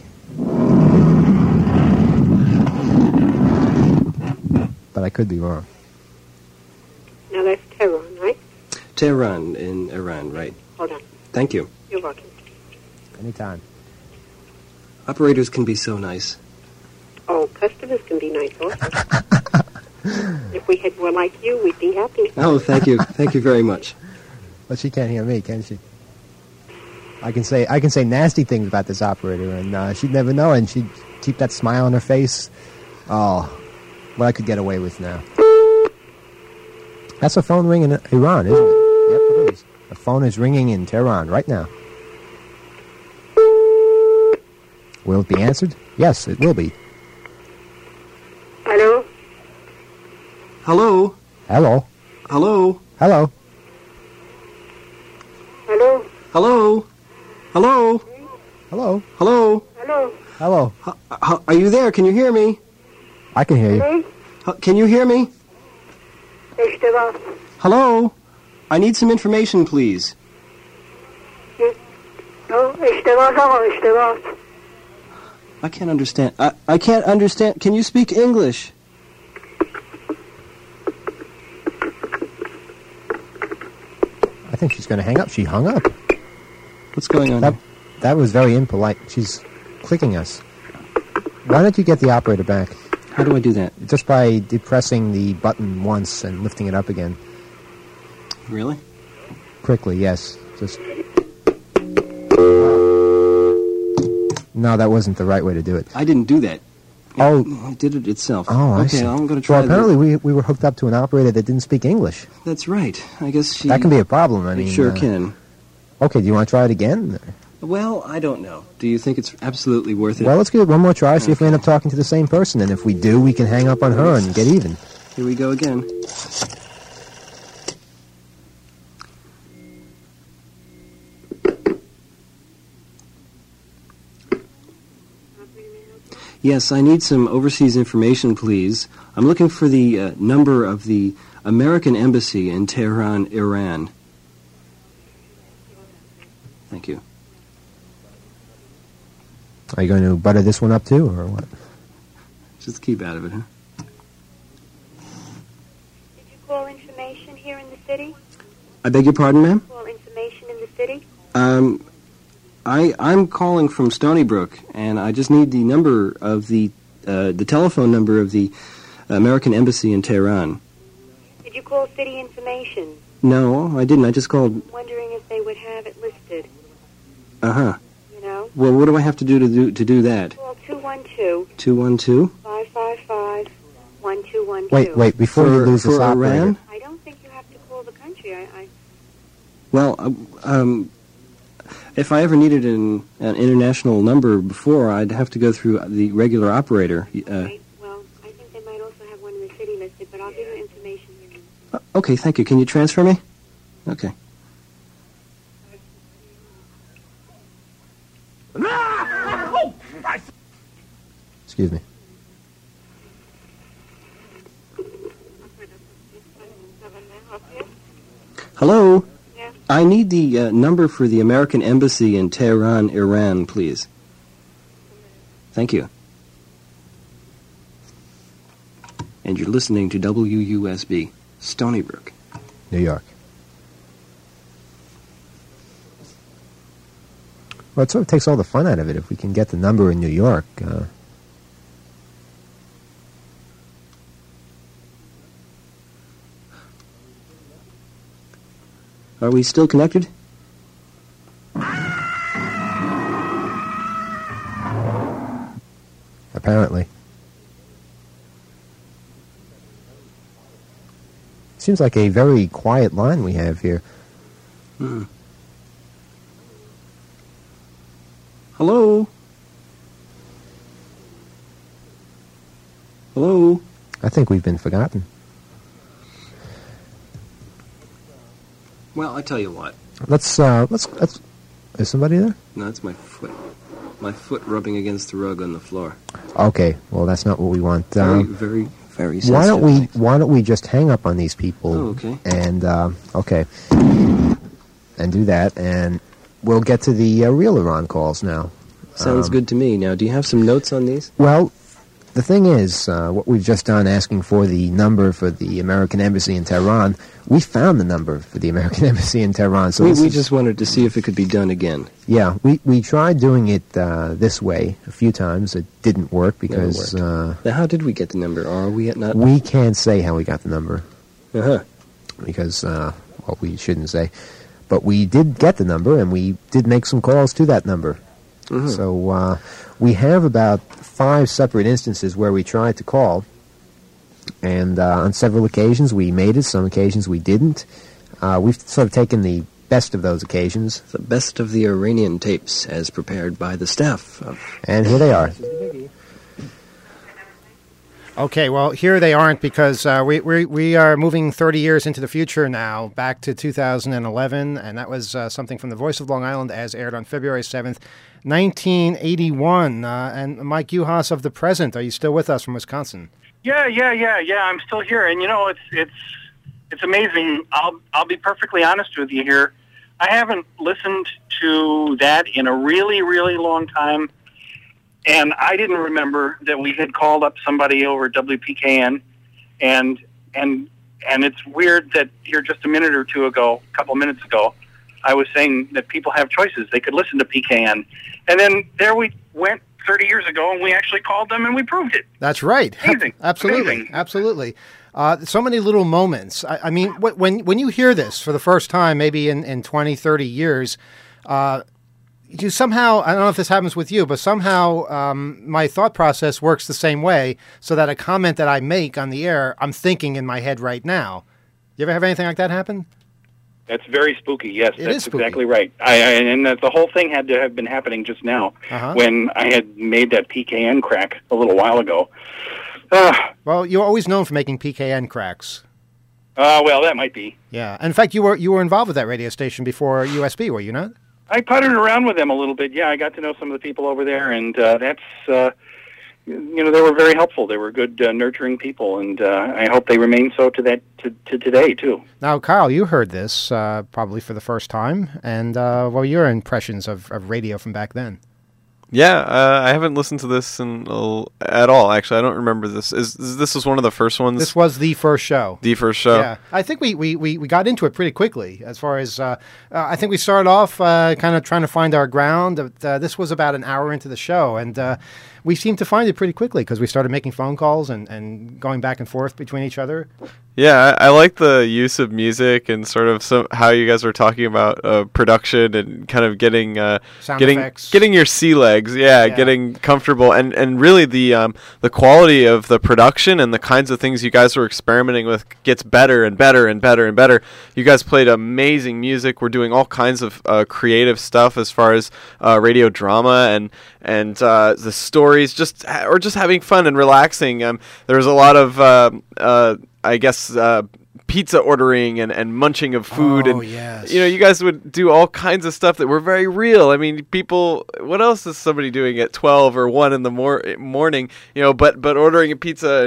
But I could be wrong. Now that's Tehran, right? Tehran in Iran, right. Hold on. Thank you. You're welcome. Anytime. Operators can be so nice. Oh, customers can be nice also. If we had more like you, we'd be happy. Oh, thank you. Thank you very much. But she can't hear me, can she? I can say nasty things about this operator, and she'd never know, and she'd keep that smile on her face. Oh, what I could get away with now. That's a phone ring in Iran, isn't it? Yep, it is. The phone is ringing in Tehran right now. Will it be answered? Yes, it will be. Hello? Hello? Hello? Hello? Hello? Hello? Hello? Hello? Hello? Hello? Hello? Hello? Are you there? Can you hear me? I can hear you. Can you hear me? اشتباه. Hello? I need some information, please. No, اشتباه آقا اشتباه. I can't understand. I can't understand. Can you speak English? I think she's going to hang up. She hung up. What's going on? That was very impolite. She's clicking us. Why don't you get the operator back? How do I do that? Just by depressing the button once and lifting it up again. Really? Quickly, yes. Just... No, that wasn't the right way to do it. I didn't do that. Oh. It did it itself. Oh, I okay, see. I'm going to try Well, apparently we were hooked up to an operator that didn't speak English. That's right. I guess she... That can be a problem. I mean, It sure can. Okay, do you want to try it again? Well, I don't know. Do you think it's absolutely worth it? Well, let's give it one more try, see if we end up talking to the same person. And if we do, we can hang up on her and get even. Here we go again. Yes, I need some overseas information, please. I'm looking for the number of the American Embassy in Tehran, Iran. Thank you. Are you going to butter this one up too, or what? Just keep out of it, huh? Did you call information here in the city? I beg your pardon, ma'am? Call information in the city? I'm calling from Stony Brook, and I just need the number of the telephone number of the American Embassy in Tehran. Did you call city information? No, I didn't. I just called. I'm wondering if they would have it listed. Uh-huh. You know? Well, what do I have to do to do that? Call 212. 212? 555-1212. Wait, before you lose this operator. Iran? I don't think you have to call the country. Well, if I ever needed an international number before, I'd have to go through the regular operator. Right. Well, I think they might also have one in the city listed, but I'll give you information here. Okay, thank you. Can you transfer me? Okay. Excuse me. Hello? Yeah. I need the number for the American Embassy in Tehran, Iran, please. Thank you. And you're listening to WUSB, Stony Brook, New York. Well, it sort of takes all the fun out of it if we can get the number in New York. Are we still connected? Apparently. Seems like a very quiet line we have here. Hello? Hello? I think we've been forgotten. Well, I tell you what. Let's. Is somebody there? No, it's my foot. My foot rubbing against the rug on the floor. Okay, well, that's not what we want. Very sensitive. Why don't we just hang up on these people? Oh, okay. And and do that, and we'll get to the real Iran calls now. Sounds good to me. Now, do you have some notes on these? Well, the thing is, what we've just done, asking for the number for the American Embassy in Tehran, we found the number for the American Embassy in Tehran. So we just wanted to see if it could be done again. Yeah, we tried doing it this way a few times. It didn't work because... Now, how did we get the number? Or are we at not... We can't say how we got the number. Uh-huh. Because, well, we shouldn't say. But we did get the number, and we did make some calls to that number. Mm-hmm. So we have about 5 separate instances where we tried to call, and on several occasions we made it, some occasions we didn't. We've sort of taken the best of those occasions. The best of the Iranian tapes as prepared by the staff of... And here they are. Okay, well, here they aren't because we are moving 30 years into the future now, back to 2011, and that was something from The Voice of Long Island as aired on February 7th, 1981. And Mike Uhas of The Present, are you still with us from Wisconsin? Yeah, I'm still here, and you know, it's amazing. I'll be perfectly honest with you here. I haven't listened to that in a really, really long time. And I didn't remember that we had called up somebody over at WPKN, and it's weird that here just a couple minutes ago, I was saying that people have choices. They could listen to PKN. And then there we went 30 years ago, and we actually called them, and we proved it. That's right. Amazing. Absolutely. Amazing. Absolutely. So many little moments. I mean, when you hear this for the first time, maybe in 20, 30 years, you somehow, I don't know if this happens with you, but somehow my thought process works the same way, so that a comment that I make on the air, I'm thinking in my head right now. You ever have anything like that happen? That's very spooky. Yes, that's spooky. Exactly right. And the whole thing had to have been happening just now when I had made that PKN crack a little while ago. Well, you're always known for making PKN cracks. Well, that might be. Yeah. In fact, you were involved with that radio station before USB, were you not? I puttered around with them a little bit. Yeah, I got to know some of the people over there, and that's, they were very helpful. They were good, nurturing people, and I hope they remain so to today, too. Now, Kyle, you heard this probably for the first time, and what were your impressions of radio from back then? Yeah, I haven't listened to this at all. Actually, I don't remember this. This was one of the first ones? This was the first show. The first show. Yeah, I think we got into it pretty quickly. As far as I think we started off kind of trying to find our ground. This was about an hour into the show, and we seemed to find it pretty quickly because we started making phone calls and going back and forth between each other. Yeah, I like the use of music and sort of how you guys were talking about production and kind of getting your sea legs, getting comfortable, and really the quality of the production and the kinds of things you guys were experimenting with gets better and better and better and better. You guys played amazing music. We're doing all kinds of creative stuff as far as radio drama and the stories, just having fun and relaxing. There was a lot of I guess pizza ordering and munching of food, yes. You guys would do all kinds of stuff that were very real. I mean, people, what else is somebody doing at 12 or 1 in the morning? But ordering a pizza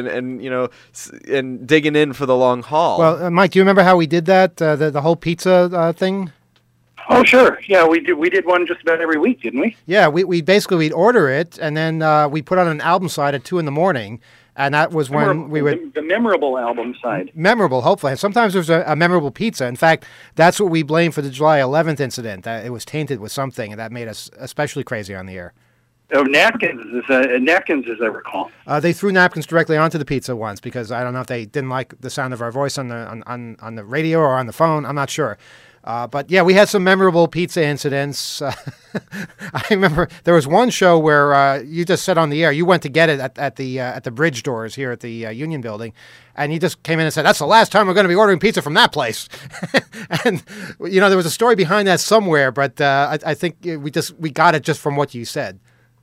and digging in for the long haul. Well, Mike, do you remember how we did that? The whole pizza thing. Oh, sure. Yeah, we did one just about every week, didn't we? Yeah, we'd order it, and then we put on an album side at 2 a.m. And that was when we would... The memorable album side. Memorable, hopefully. And sometimes there's a memorable pizza. In fact, that's what we blame for the July 11th incident. It was tainted with something, and that made us especially crazy on the air. Oh, napkins, as I recall. They threw napkins directly onto the pizza once because I don't know if they didn't like the sound of our voice on the radio or on the phone. I'm not sure. But yeah, we had some memorable pizza incidents. I remember there was one show where you just said on the air, you went to get it at the bridge doors here at the Union Building, and you just came in and said, "That's the last time we're going to be ordering pizza from that place." And there was a story behind that somewhere, but I think we got it just from what you said.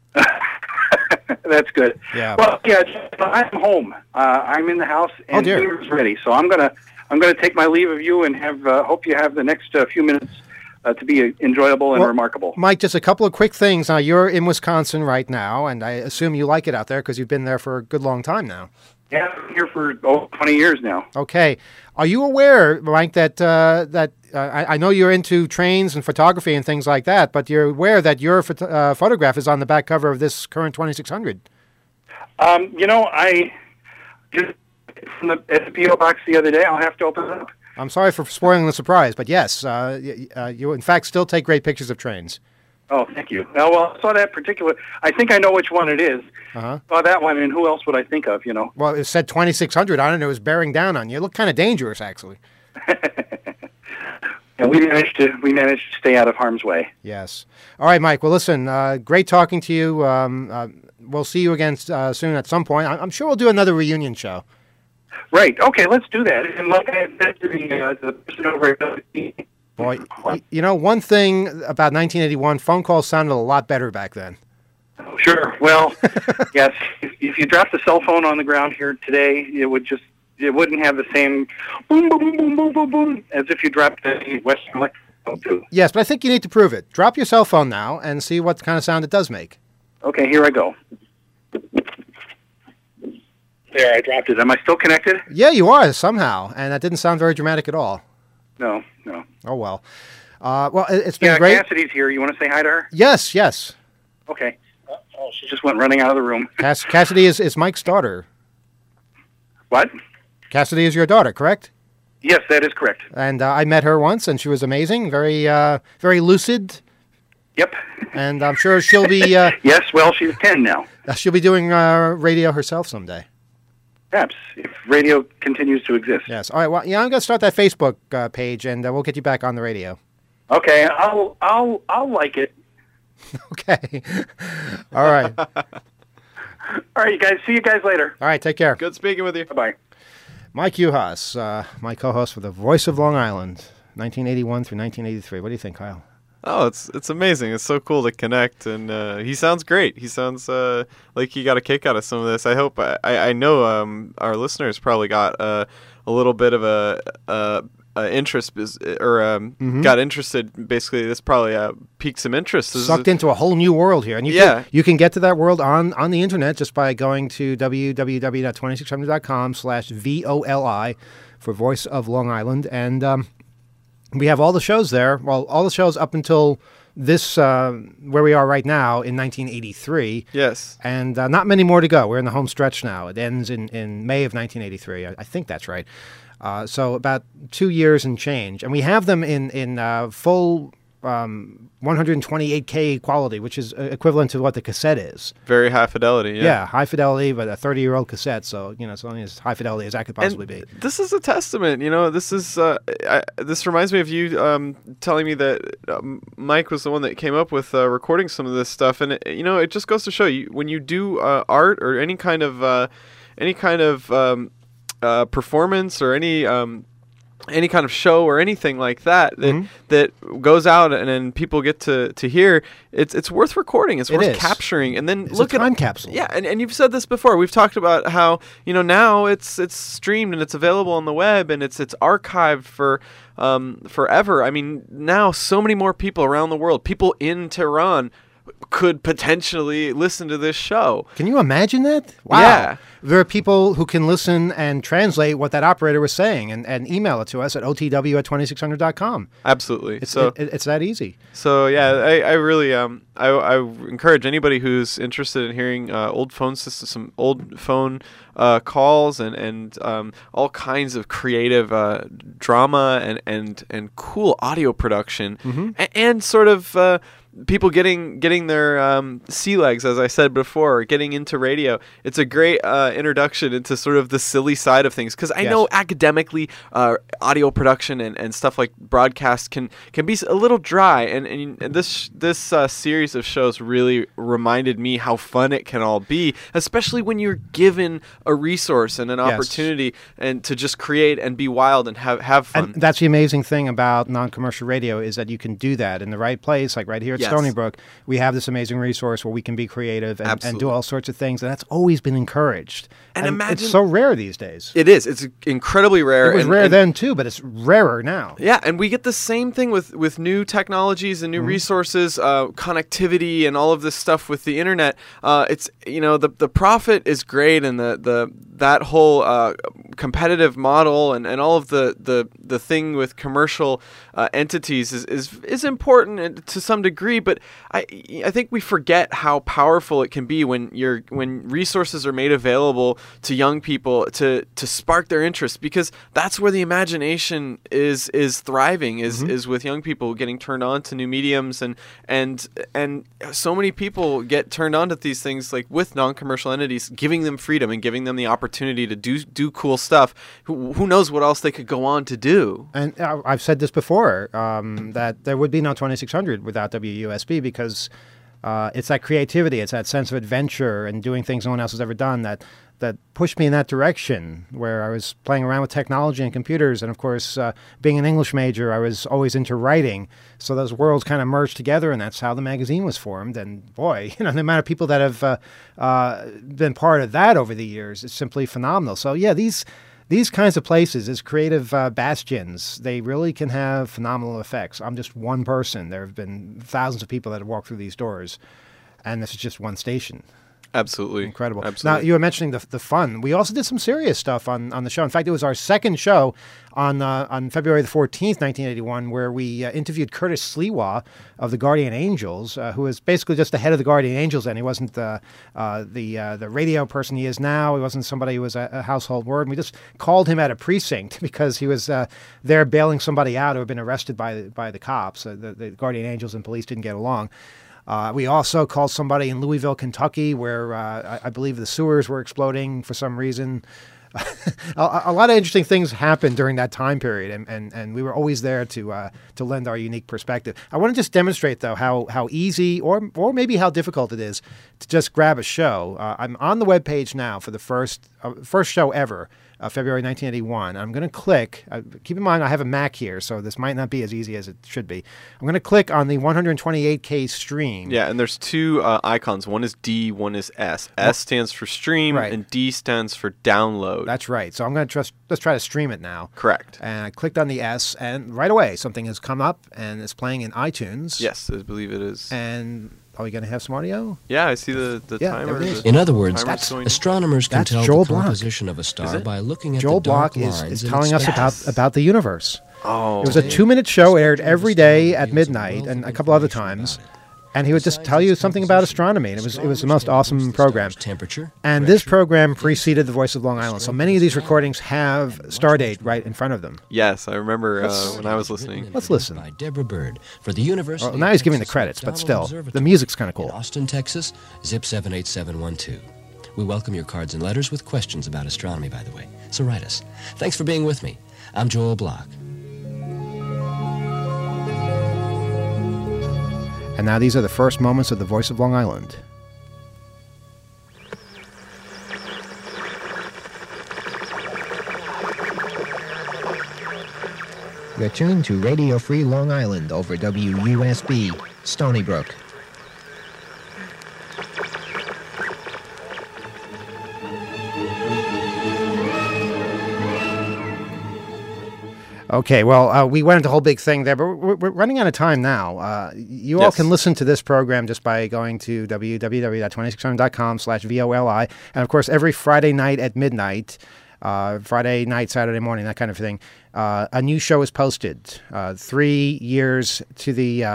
That's good. Yeah. Well, yeah, I'm home. I'm in the house and dinner's ready, so I'm gonna take my leave of you and hope you have the next few minutes to be enjoyable and remarkable. Mike, just a couple of quick things. Now, you're in Wisconsin right now, and I assume you like it out there because you've been there for a good long time now. Yeah, I've been here for 20 years now. Okay. Are you aware, Mike, that I know you're into trains and photography and things like that, but you're aware that your photograph is on the back cover of this current 2600? I just from the P.O. box the other day. I'll have to open it up. I'm sorry for spoiling the surprise, but yes, you in fact still take great pictures of trains. Oh, thank you. Well, I saw that particular. I think I know which one it is. Saw that one, and who else would I think of? Well, it said 2600 on it. And it was bearing down on you. It looked kind of dangerous, actually. And we managed to stay out of harm's way. Yes. All right, Mike. Well, listen. Great talking to you. We'll see you again soon at some point. I'm sure we'll do another reunion show. Right. Okay. Let's do that. And like I said to the person over at WP. Boy, one thing about 1981, phone calls sounded a lot better back then. Oh, sure. Well, yes. If you dropped the cell phone on the ground here today, it wouldn't have the same boom, boom, boom, boom, boom, boom, boom as if you dropped the Western Electric phone too. Yes, but I think you need to prove it. Drop your cell phone now and see what kind of sound it does make. Okay, here I go. There, I dropped it. Am I still connected? Yeah, you are somehow, and that didn't sound very dramatic at all. No. Oh, well. Well, it's been great. Cassidy's here. You want to say hi to her? Yes. Okay. Oh, she just went running out of the room. Cassidy is Mike's daughter. What? Cassidy is your daughter, correct? Yes, that is correct. And I met her once, and she was amazing, very very lucid. Yep. And I'm sure she'll be... yes, well, she's 10 now. She'll be doing radio herself someday. Perhaps, if radio continues to exist. Yes. All right. Well, I'm going to start that Facebook page, and we'll get you back on the radio. Okay. I'll like it. Okay. All right. All right, you guys. See you guys later. All right. Take care. Good speaking with you. Bye-bye. Mike Uhas, my co-host for The Voice of Long Island, 1981 through 1983. What do you think, Kyle? Oh, it's amazing. It's so cool to connect, and he sounds great. He sounds like he got a kick out of some of this. I hope I know our listeners probably got a little bit of a interest got interested. Basically, this probably piqued some interest. Sucked into a whole new world here, and you can get to that world on the internet just by going to www.2600.com/VOLI for Voice of Long Island, and we have all the shows there. Well, all the shows up until this where we are right now in 1983. Yes. And not many more to go. We're in the home stretch now. It ends in May of 1983. I think that's right. So about 2 years and change. And we have them in full 128K quality, which is equivalent to what the cassette is. Very high fidelity, yeah. Yeah, high fidelity, but a 30-year-old cassette, so, it's only as high fidelity as that could possibly be. This is a testament, this is, this reminds me of you telling me that Mike was the one that came up with recording some of this stuff, and, it just goes to show you, when you do art or any kind of performance or any kind of show or anything like that that goes out and people get to hear, it's worth recording. It's worth capturing. And then it's look a time capsule. Yeah, and you've said this before. We've talked about how, now it's streamed and it's available on the web and it's archived for forever. I mean, now so many more people around the world, people in Tehran, could potentially listen to this show. Can you imagine that? Wow. Yeah. There are people who can listen and translate what that operator was saying and email it to us at otw@2600.com. Absolutely. It's that easy. So, yeah, I really I encourage anybody who's interested in hearing old phone systems, some old phone calls and all kinds of creative drama and cool audio production and sort of people getting their sea legs, as I said before, getting into radio. It's a great introduction into sort of the silly side of things, because I know academically audio production and stuff like broadcast can be a little dry, and this series of shows really reminded me how fun it can all be, especially when you're given a resource and an opportunity and to just create and be wild and have fun. And that's the amazing thing about non-commercial radio, is that you can do that in the right place, like right here at Stony Brook. We have this amazing resource where we can be creative and do all sorts of things, and that's always been encouraged. And imagine, it's so rare these days. It is. It's incredibly rare. It was rare then too, but it's rarer now. Yeah, and we get the same thing with new technologies and new resources, connectivity, and all of this stuff with the internet. It's the profit is great, and that whole competitive model and all of the thing with commercial entities is important to some degree, but I think we forget how powerful it can be when resources are made available to young people to spark their interest, because that's where the imagination is thriving, is with young people getting turned on to new mediums, and so many people get turned on to these things, like with non-commercial entities, giving them freedom and giving them the opportunity to do cool stuff. Who knows what else they could go on to do? And I've said this before, that there would be no 2600 without WUSB, because it's that creativity, it's that sense of adventure and doing things no one else has ever done that pushed me in that direction, where I was playing around with technology and computers. And of course, being an English major, I was always into writing. So those worlds kind of merged together, and that's how the magazine was formed. And boy, the amount of people that have been part of that over the years is simply phenomenal. So yeah, these kinds of places, as creative bastions, they really can have phenomenal effects. I'm just one person. There have been thousands of people that have walked through these doors, and this is just one station. Absolutely. Incredible. Absolutely. Now, you were mentioning the fun. We also did some serious stuff on the show. In fact, it was our second show on February the 14th, 1981, where we interviewed Curtis Sliwa of the Guardian Angels, who was basically just the head of the Guardian Angels, and he wasn't the radio person he is now. He wasn't somebody who was a household word. And we just called him at a precinct because he was there bailing somebody out who had been arrested by the cops. The Guardian Angels and police didn't get along. We also called somebody in Louisville, Kentucky, where I believe the sewers were exploding for some reason. A lot of interesting things happened during that time period, and we were always there to lend our unique perspective. I want to just demonstrate, though, how easy or maybe how difficult it is to just grab a show. I'm on the webpage now for the first show ever. February 1981. I'm going to click. Keep in mind, I have a Mac here, so this might not be as easy as it should be. I'm going to click on the 128K stream. Yeah, and there's two icons. One is D, one is S. S stands for stream, and D stands for download. That's right. So I'm going to let's try to stream it now. Correct. And I clicked on the S, and right away something has come up, and it's playing in iTunes. Yes, I believe it is. And are we going to have some audio? Yeah, I see the timer. In other words, astronomers can tell the composition of a star by looking at Joel the dark Block lines is telling us about the universe. Oh. It was a 2-minute show, aired every day at midnight and a couple other times. And he would just tell you something about astronomy, and it was the most awesome program. And this program preceded The Voice of Long Island, so many of these recordings have Stardate right in front of them. Yes, I remember when I was listening. Let's listen. By Deborah Bird for the University. Well, now he's giving the credits, but still, the music's kind of cool. Austin, Texas, zip 78712. We welcome your cards and letters with questions about astronomy, by the way. So write us. Thanks for being with me. I'm Joel Block. And now these are the first moments of The Voice of Long Island. You're tuned to Radio Free Long Island over WUSB, Stony Brook. Okay, well, we went into a whole big thing there, but we're running out of time now. You all can listen to this program just by going to www.2600.com/VOLI. And, of course, every Friday night at midnight, Friday night, Saturday morning, that kind of thing, a new show is posted. 3 years to the...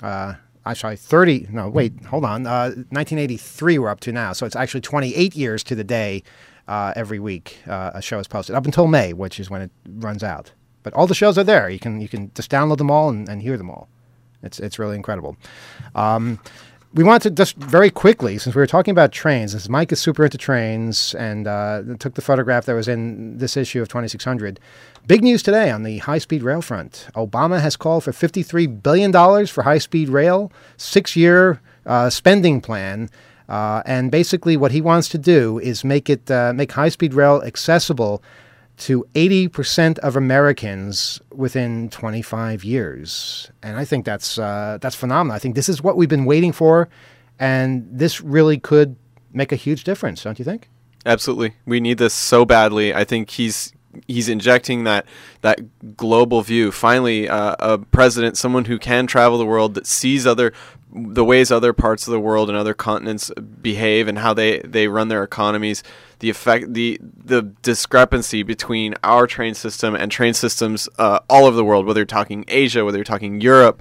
1983 we're up to now. So it's actually 28 years to the day every week a show is posted. Up until May, which is when it runs out. But all the shows are there. You can just download them all and hear them all. It's really incredible. We want to just very quickly, since we were talking about trains, since Mike is super into trains and took the photograph that was in this issue of 2600, big news today on the high-speed rail front. Obama has called for $53 billion for high-speed rail, 6-year spending plan. And basically what he wants to do is make high-speed rail accessible to 80% of Americans within 25 years. And I think that's phenomenal. I think this is what we've been waiting for, and this really could make a huge difference, don't you think? Absolutely. We need this so badly. I think he's injecting that global view. Finally, a president, someone who can travel the world, that sees the ways other parts of the world and other continents behave and how they run their economies. The discrepancy between our train system and train systems all over the world, whether you're talking Asia, whether you're talking Europe,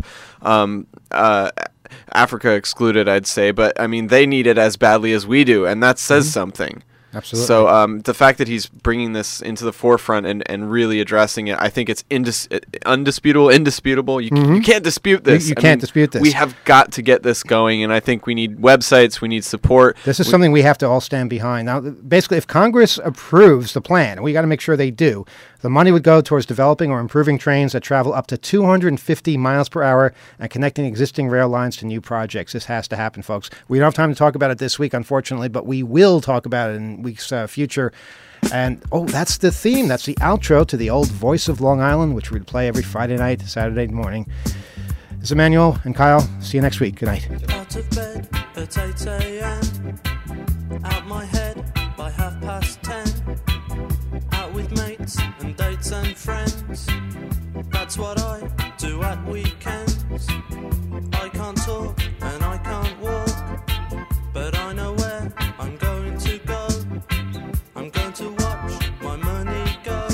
Africa excluded, I'd say. But, I mean, they need it as badly as we do, and that says something. Absolutely. So the fact that he's bringing this into the forefront and really addressing it, I think it's indisputable. You can't dispute this. You can't dispute this. We have got to get this going, and I think we need websites, we need support. This is something we have to all stand behind. Now, basically, if Congress approves the plan, and we got to make sure they do, the money would go towards developing or improving trains that travel up to 250 miles per hour and connecting existing rail lines to new projects. This has to happen, folks. We don't have time to talk about it this week, unfortunately, but we will talk about it in week's future. And, that's the theme. That's the outro to the old Voice of Long Island, which we'd play every Friday night, Saturday morning. This is Emmanuel and Kyle. See you next week. Good night. Out of bed at 8 a.m. Out my head by 10:30. Out with mates and dates and friends. That's what I do at weekends. I can't talk and I can't walk, but I know where I'm going to go. I'm going to watch my money go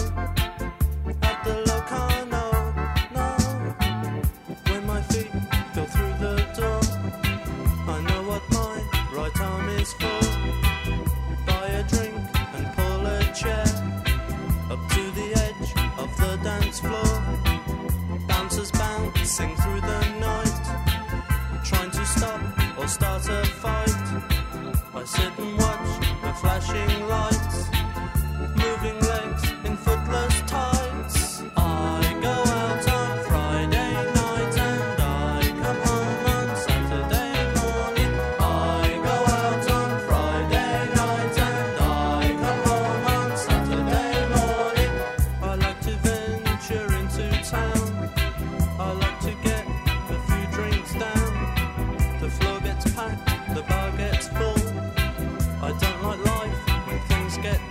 at the Locarno. No, when my feet go through the door, I know what my right arm is for. Buy a drink and pull a chair up to the edge of the dance floor. Bouncers bouncing through the night, trying to stop or start a fight. I sit and watch the flashing lights, moving legs in footless tights. I go out on Friday night and I come home on Saturday morning. I go out on Friday night and I come home on Saturday morning. I like to venture into town. I like to get a few drinks down. The floor gets packed, the bar gets full. I don't like life when things get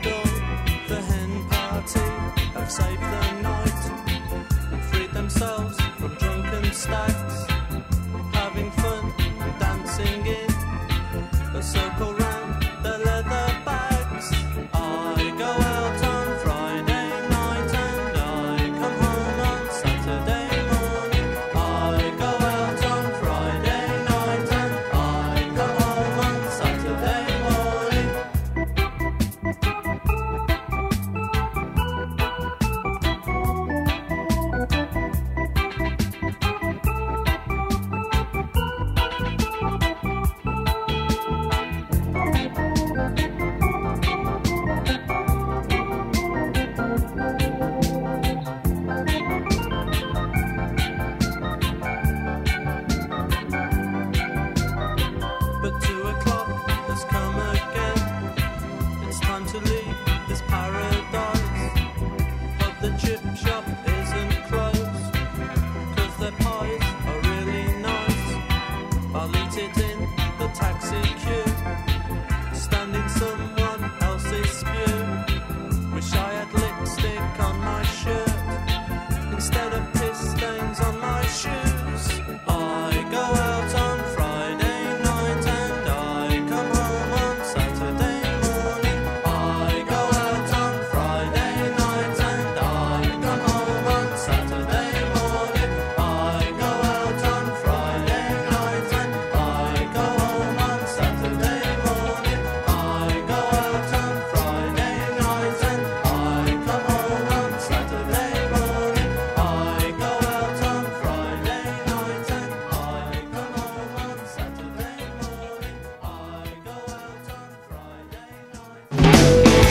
instead of piss stains on my shoes. I go out on Friday night and I come home on Saturday morning. I go out on Friday night and I come home on Saturday morning. I go out on Friday night and I go home on Saturday morning. I go out on Friday night and I come home on Saturday morning. I go out on Friday night and I come home on Saturday morning. I go out on Friday night.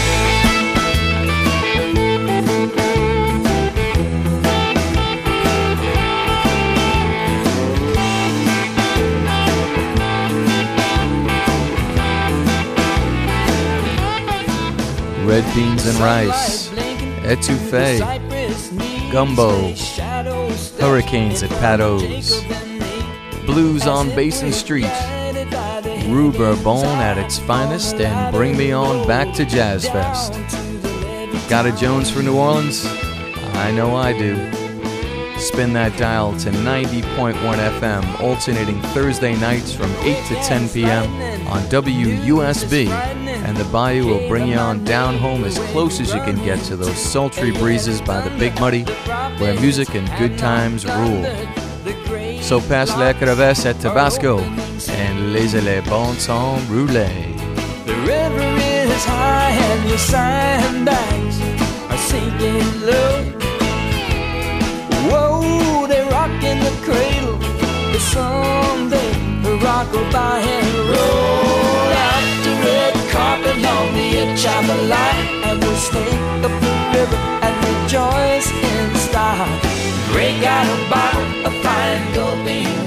Red beans and rice, etouffee, gumbo, hurricanes at Patos, blues on Basin Street, Rue Bourbon at its finest, and bring me on back to Jazz Fest. Got a Jones for New Orleans? I know I do. Spin that dial to 90.1 FM, alternating Thursday nights from 8 to 10 p.m. on WUSB, and the Bayou will bring you on down home as close as you can get to those sultry breezes by the Big Muddy, where music and good times rule. So pass la crevasse at Tabasco, and laissez les bon temps rouler. The river is high and the sandbags are sinking low. Whoa, they're rocking the cradle, but someday the rock will by and roll out the red carpet on the edge of the line, and we'll stake up the river and rejoice in style. Break out a bottle of fine gold bean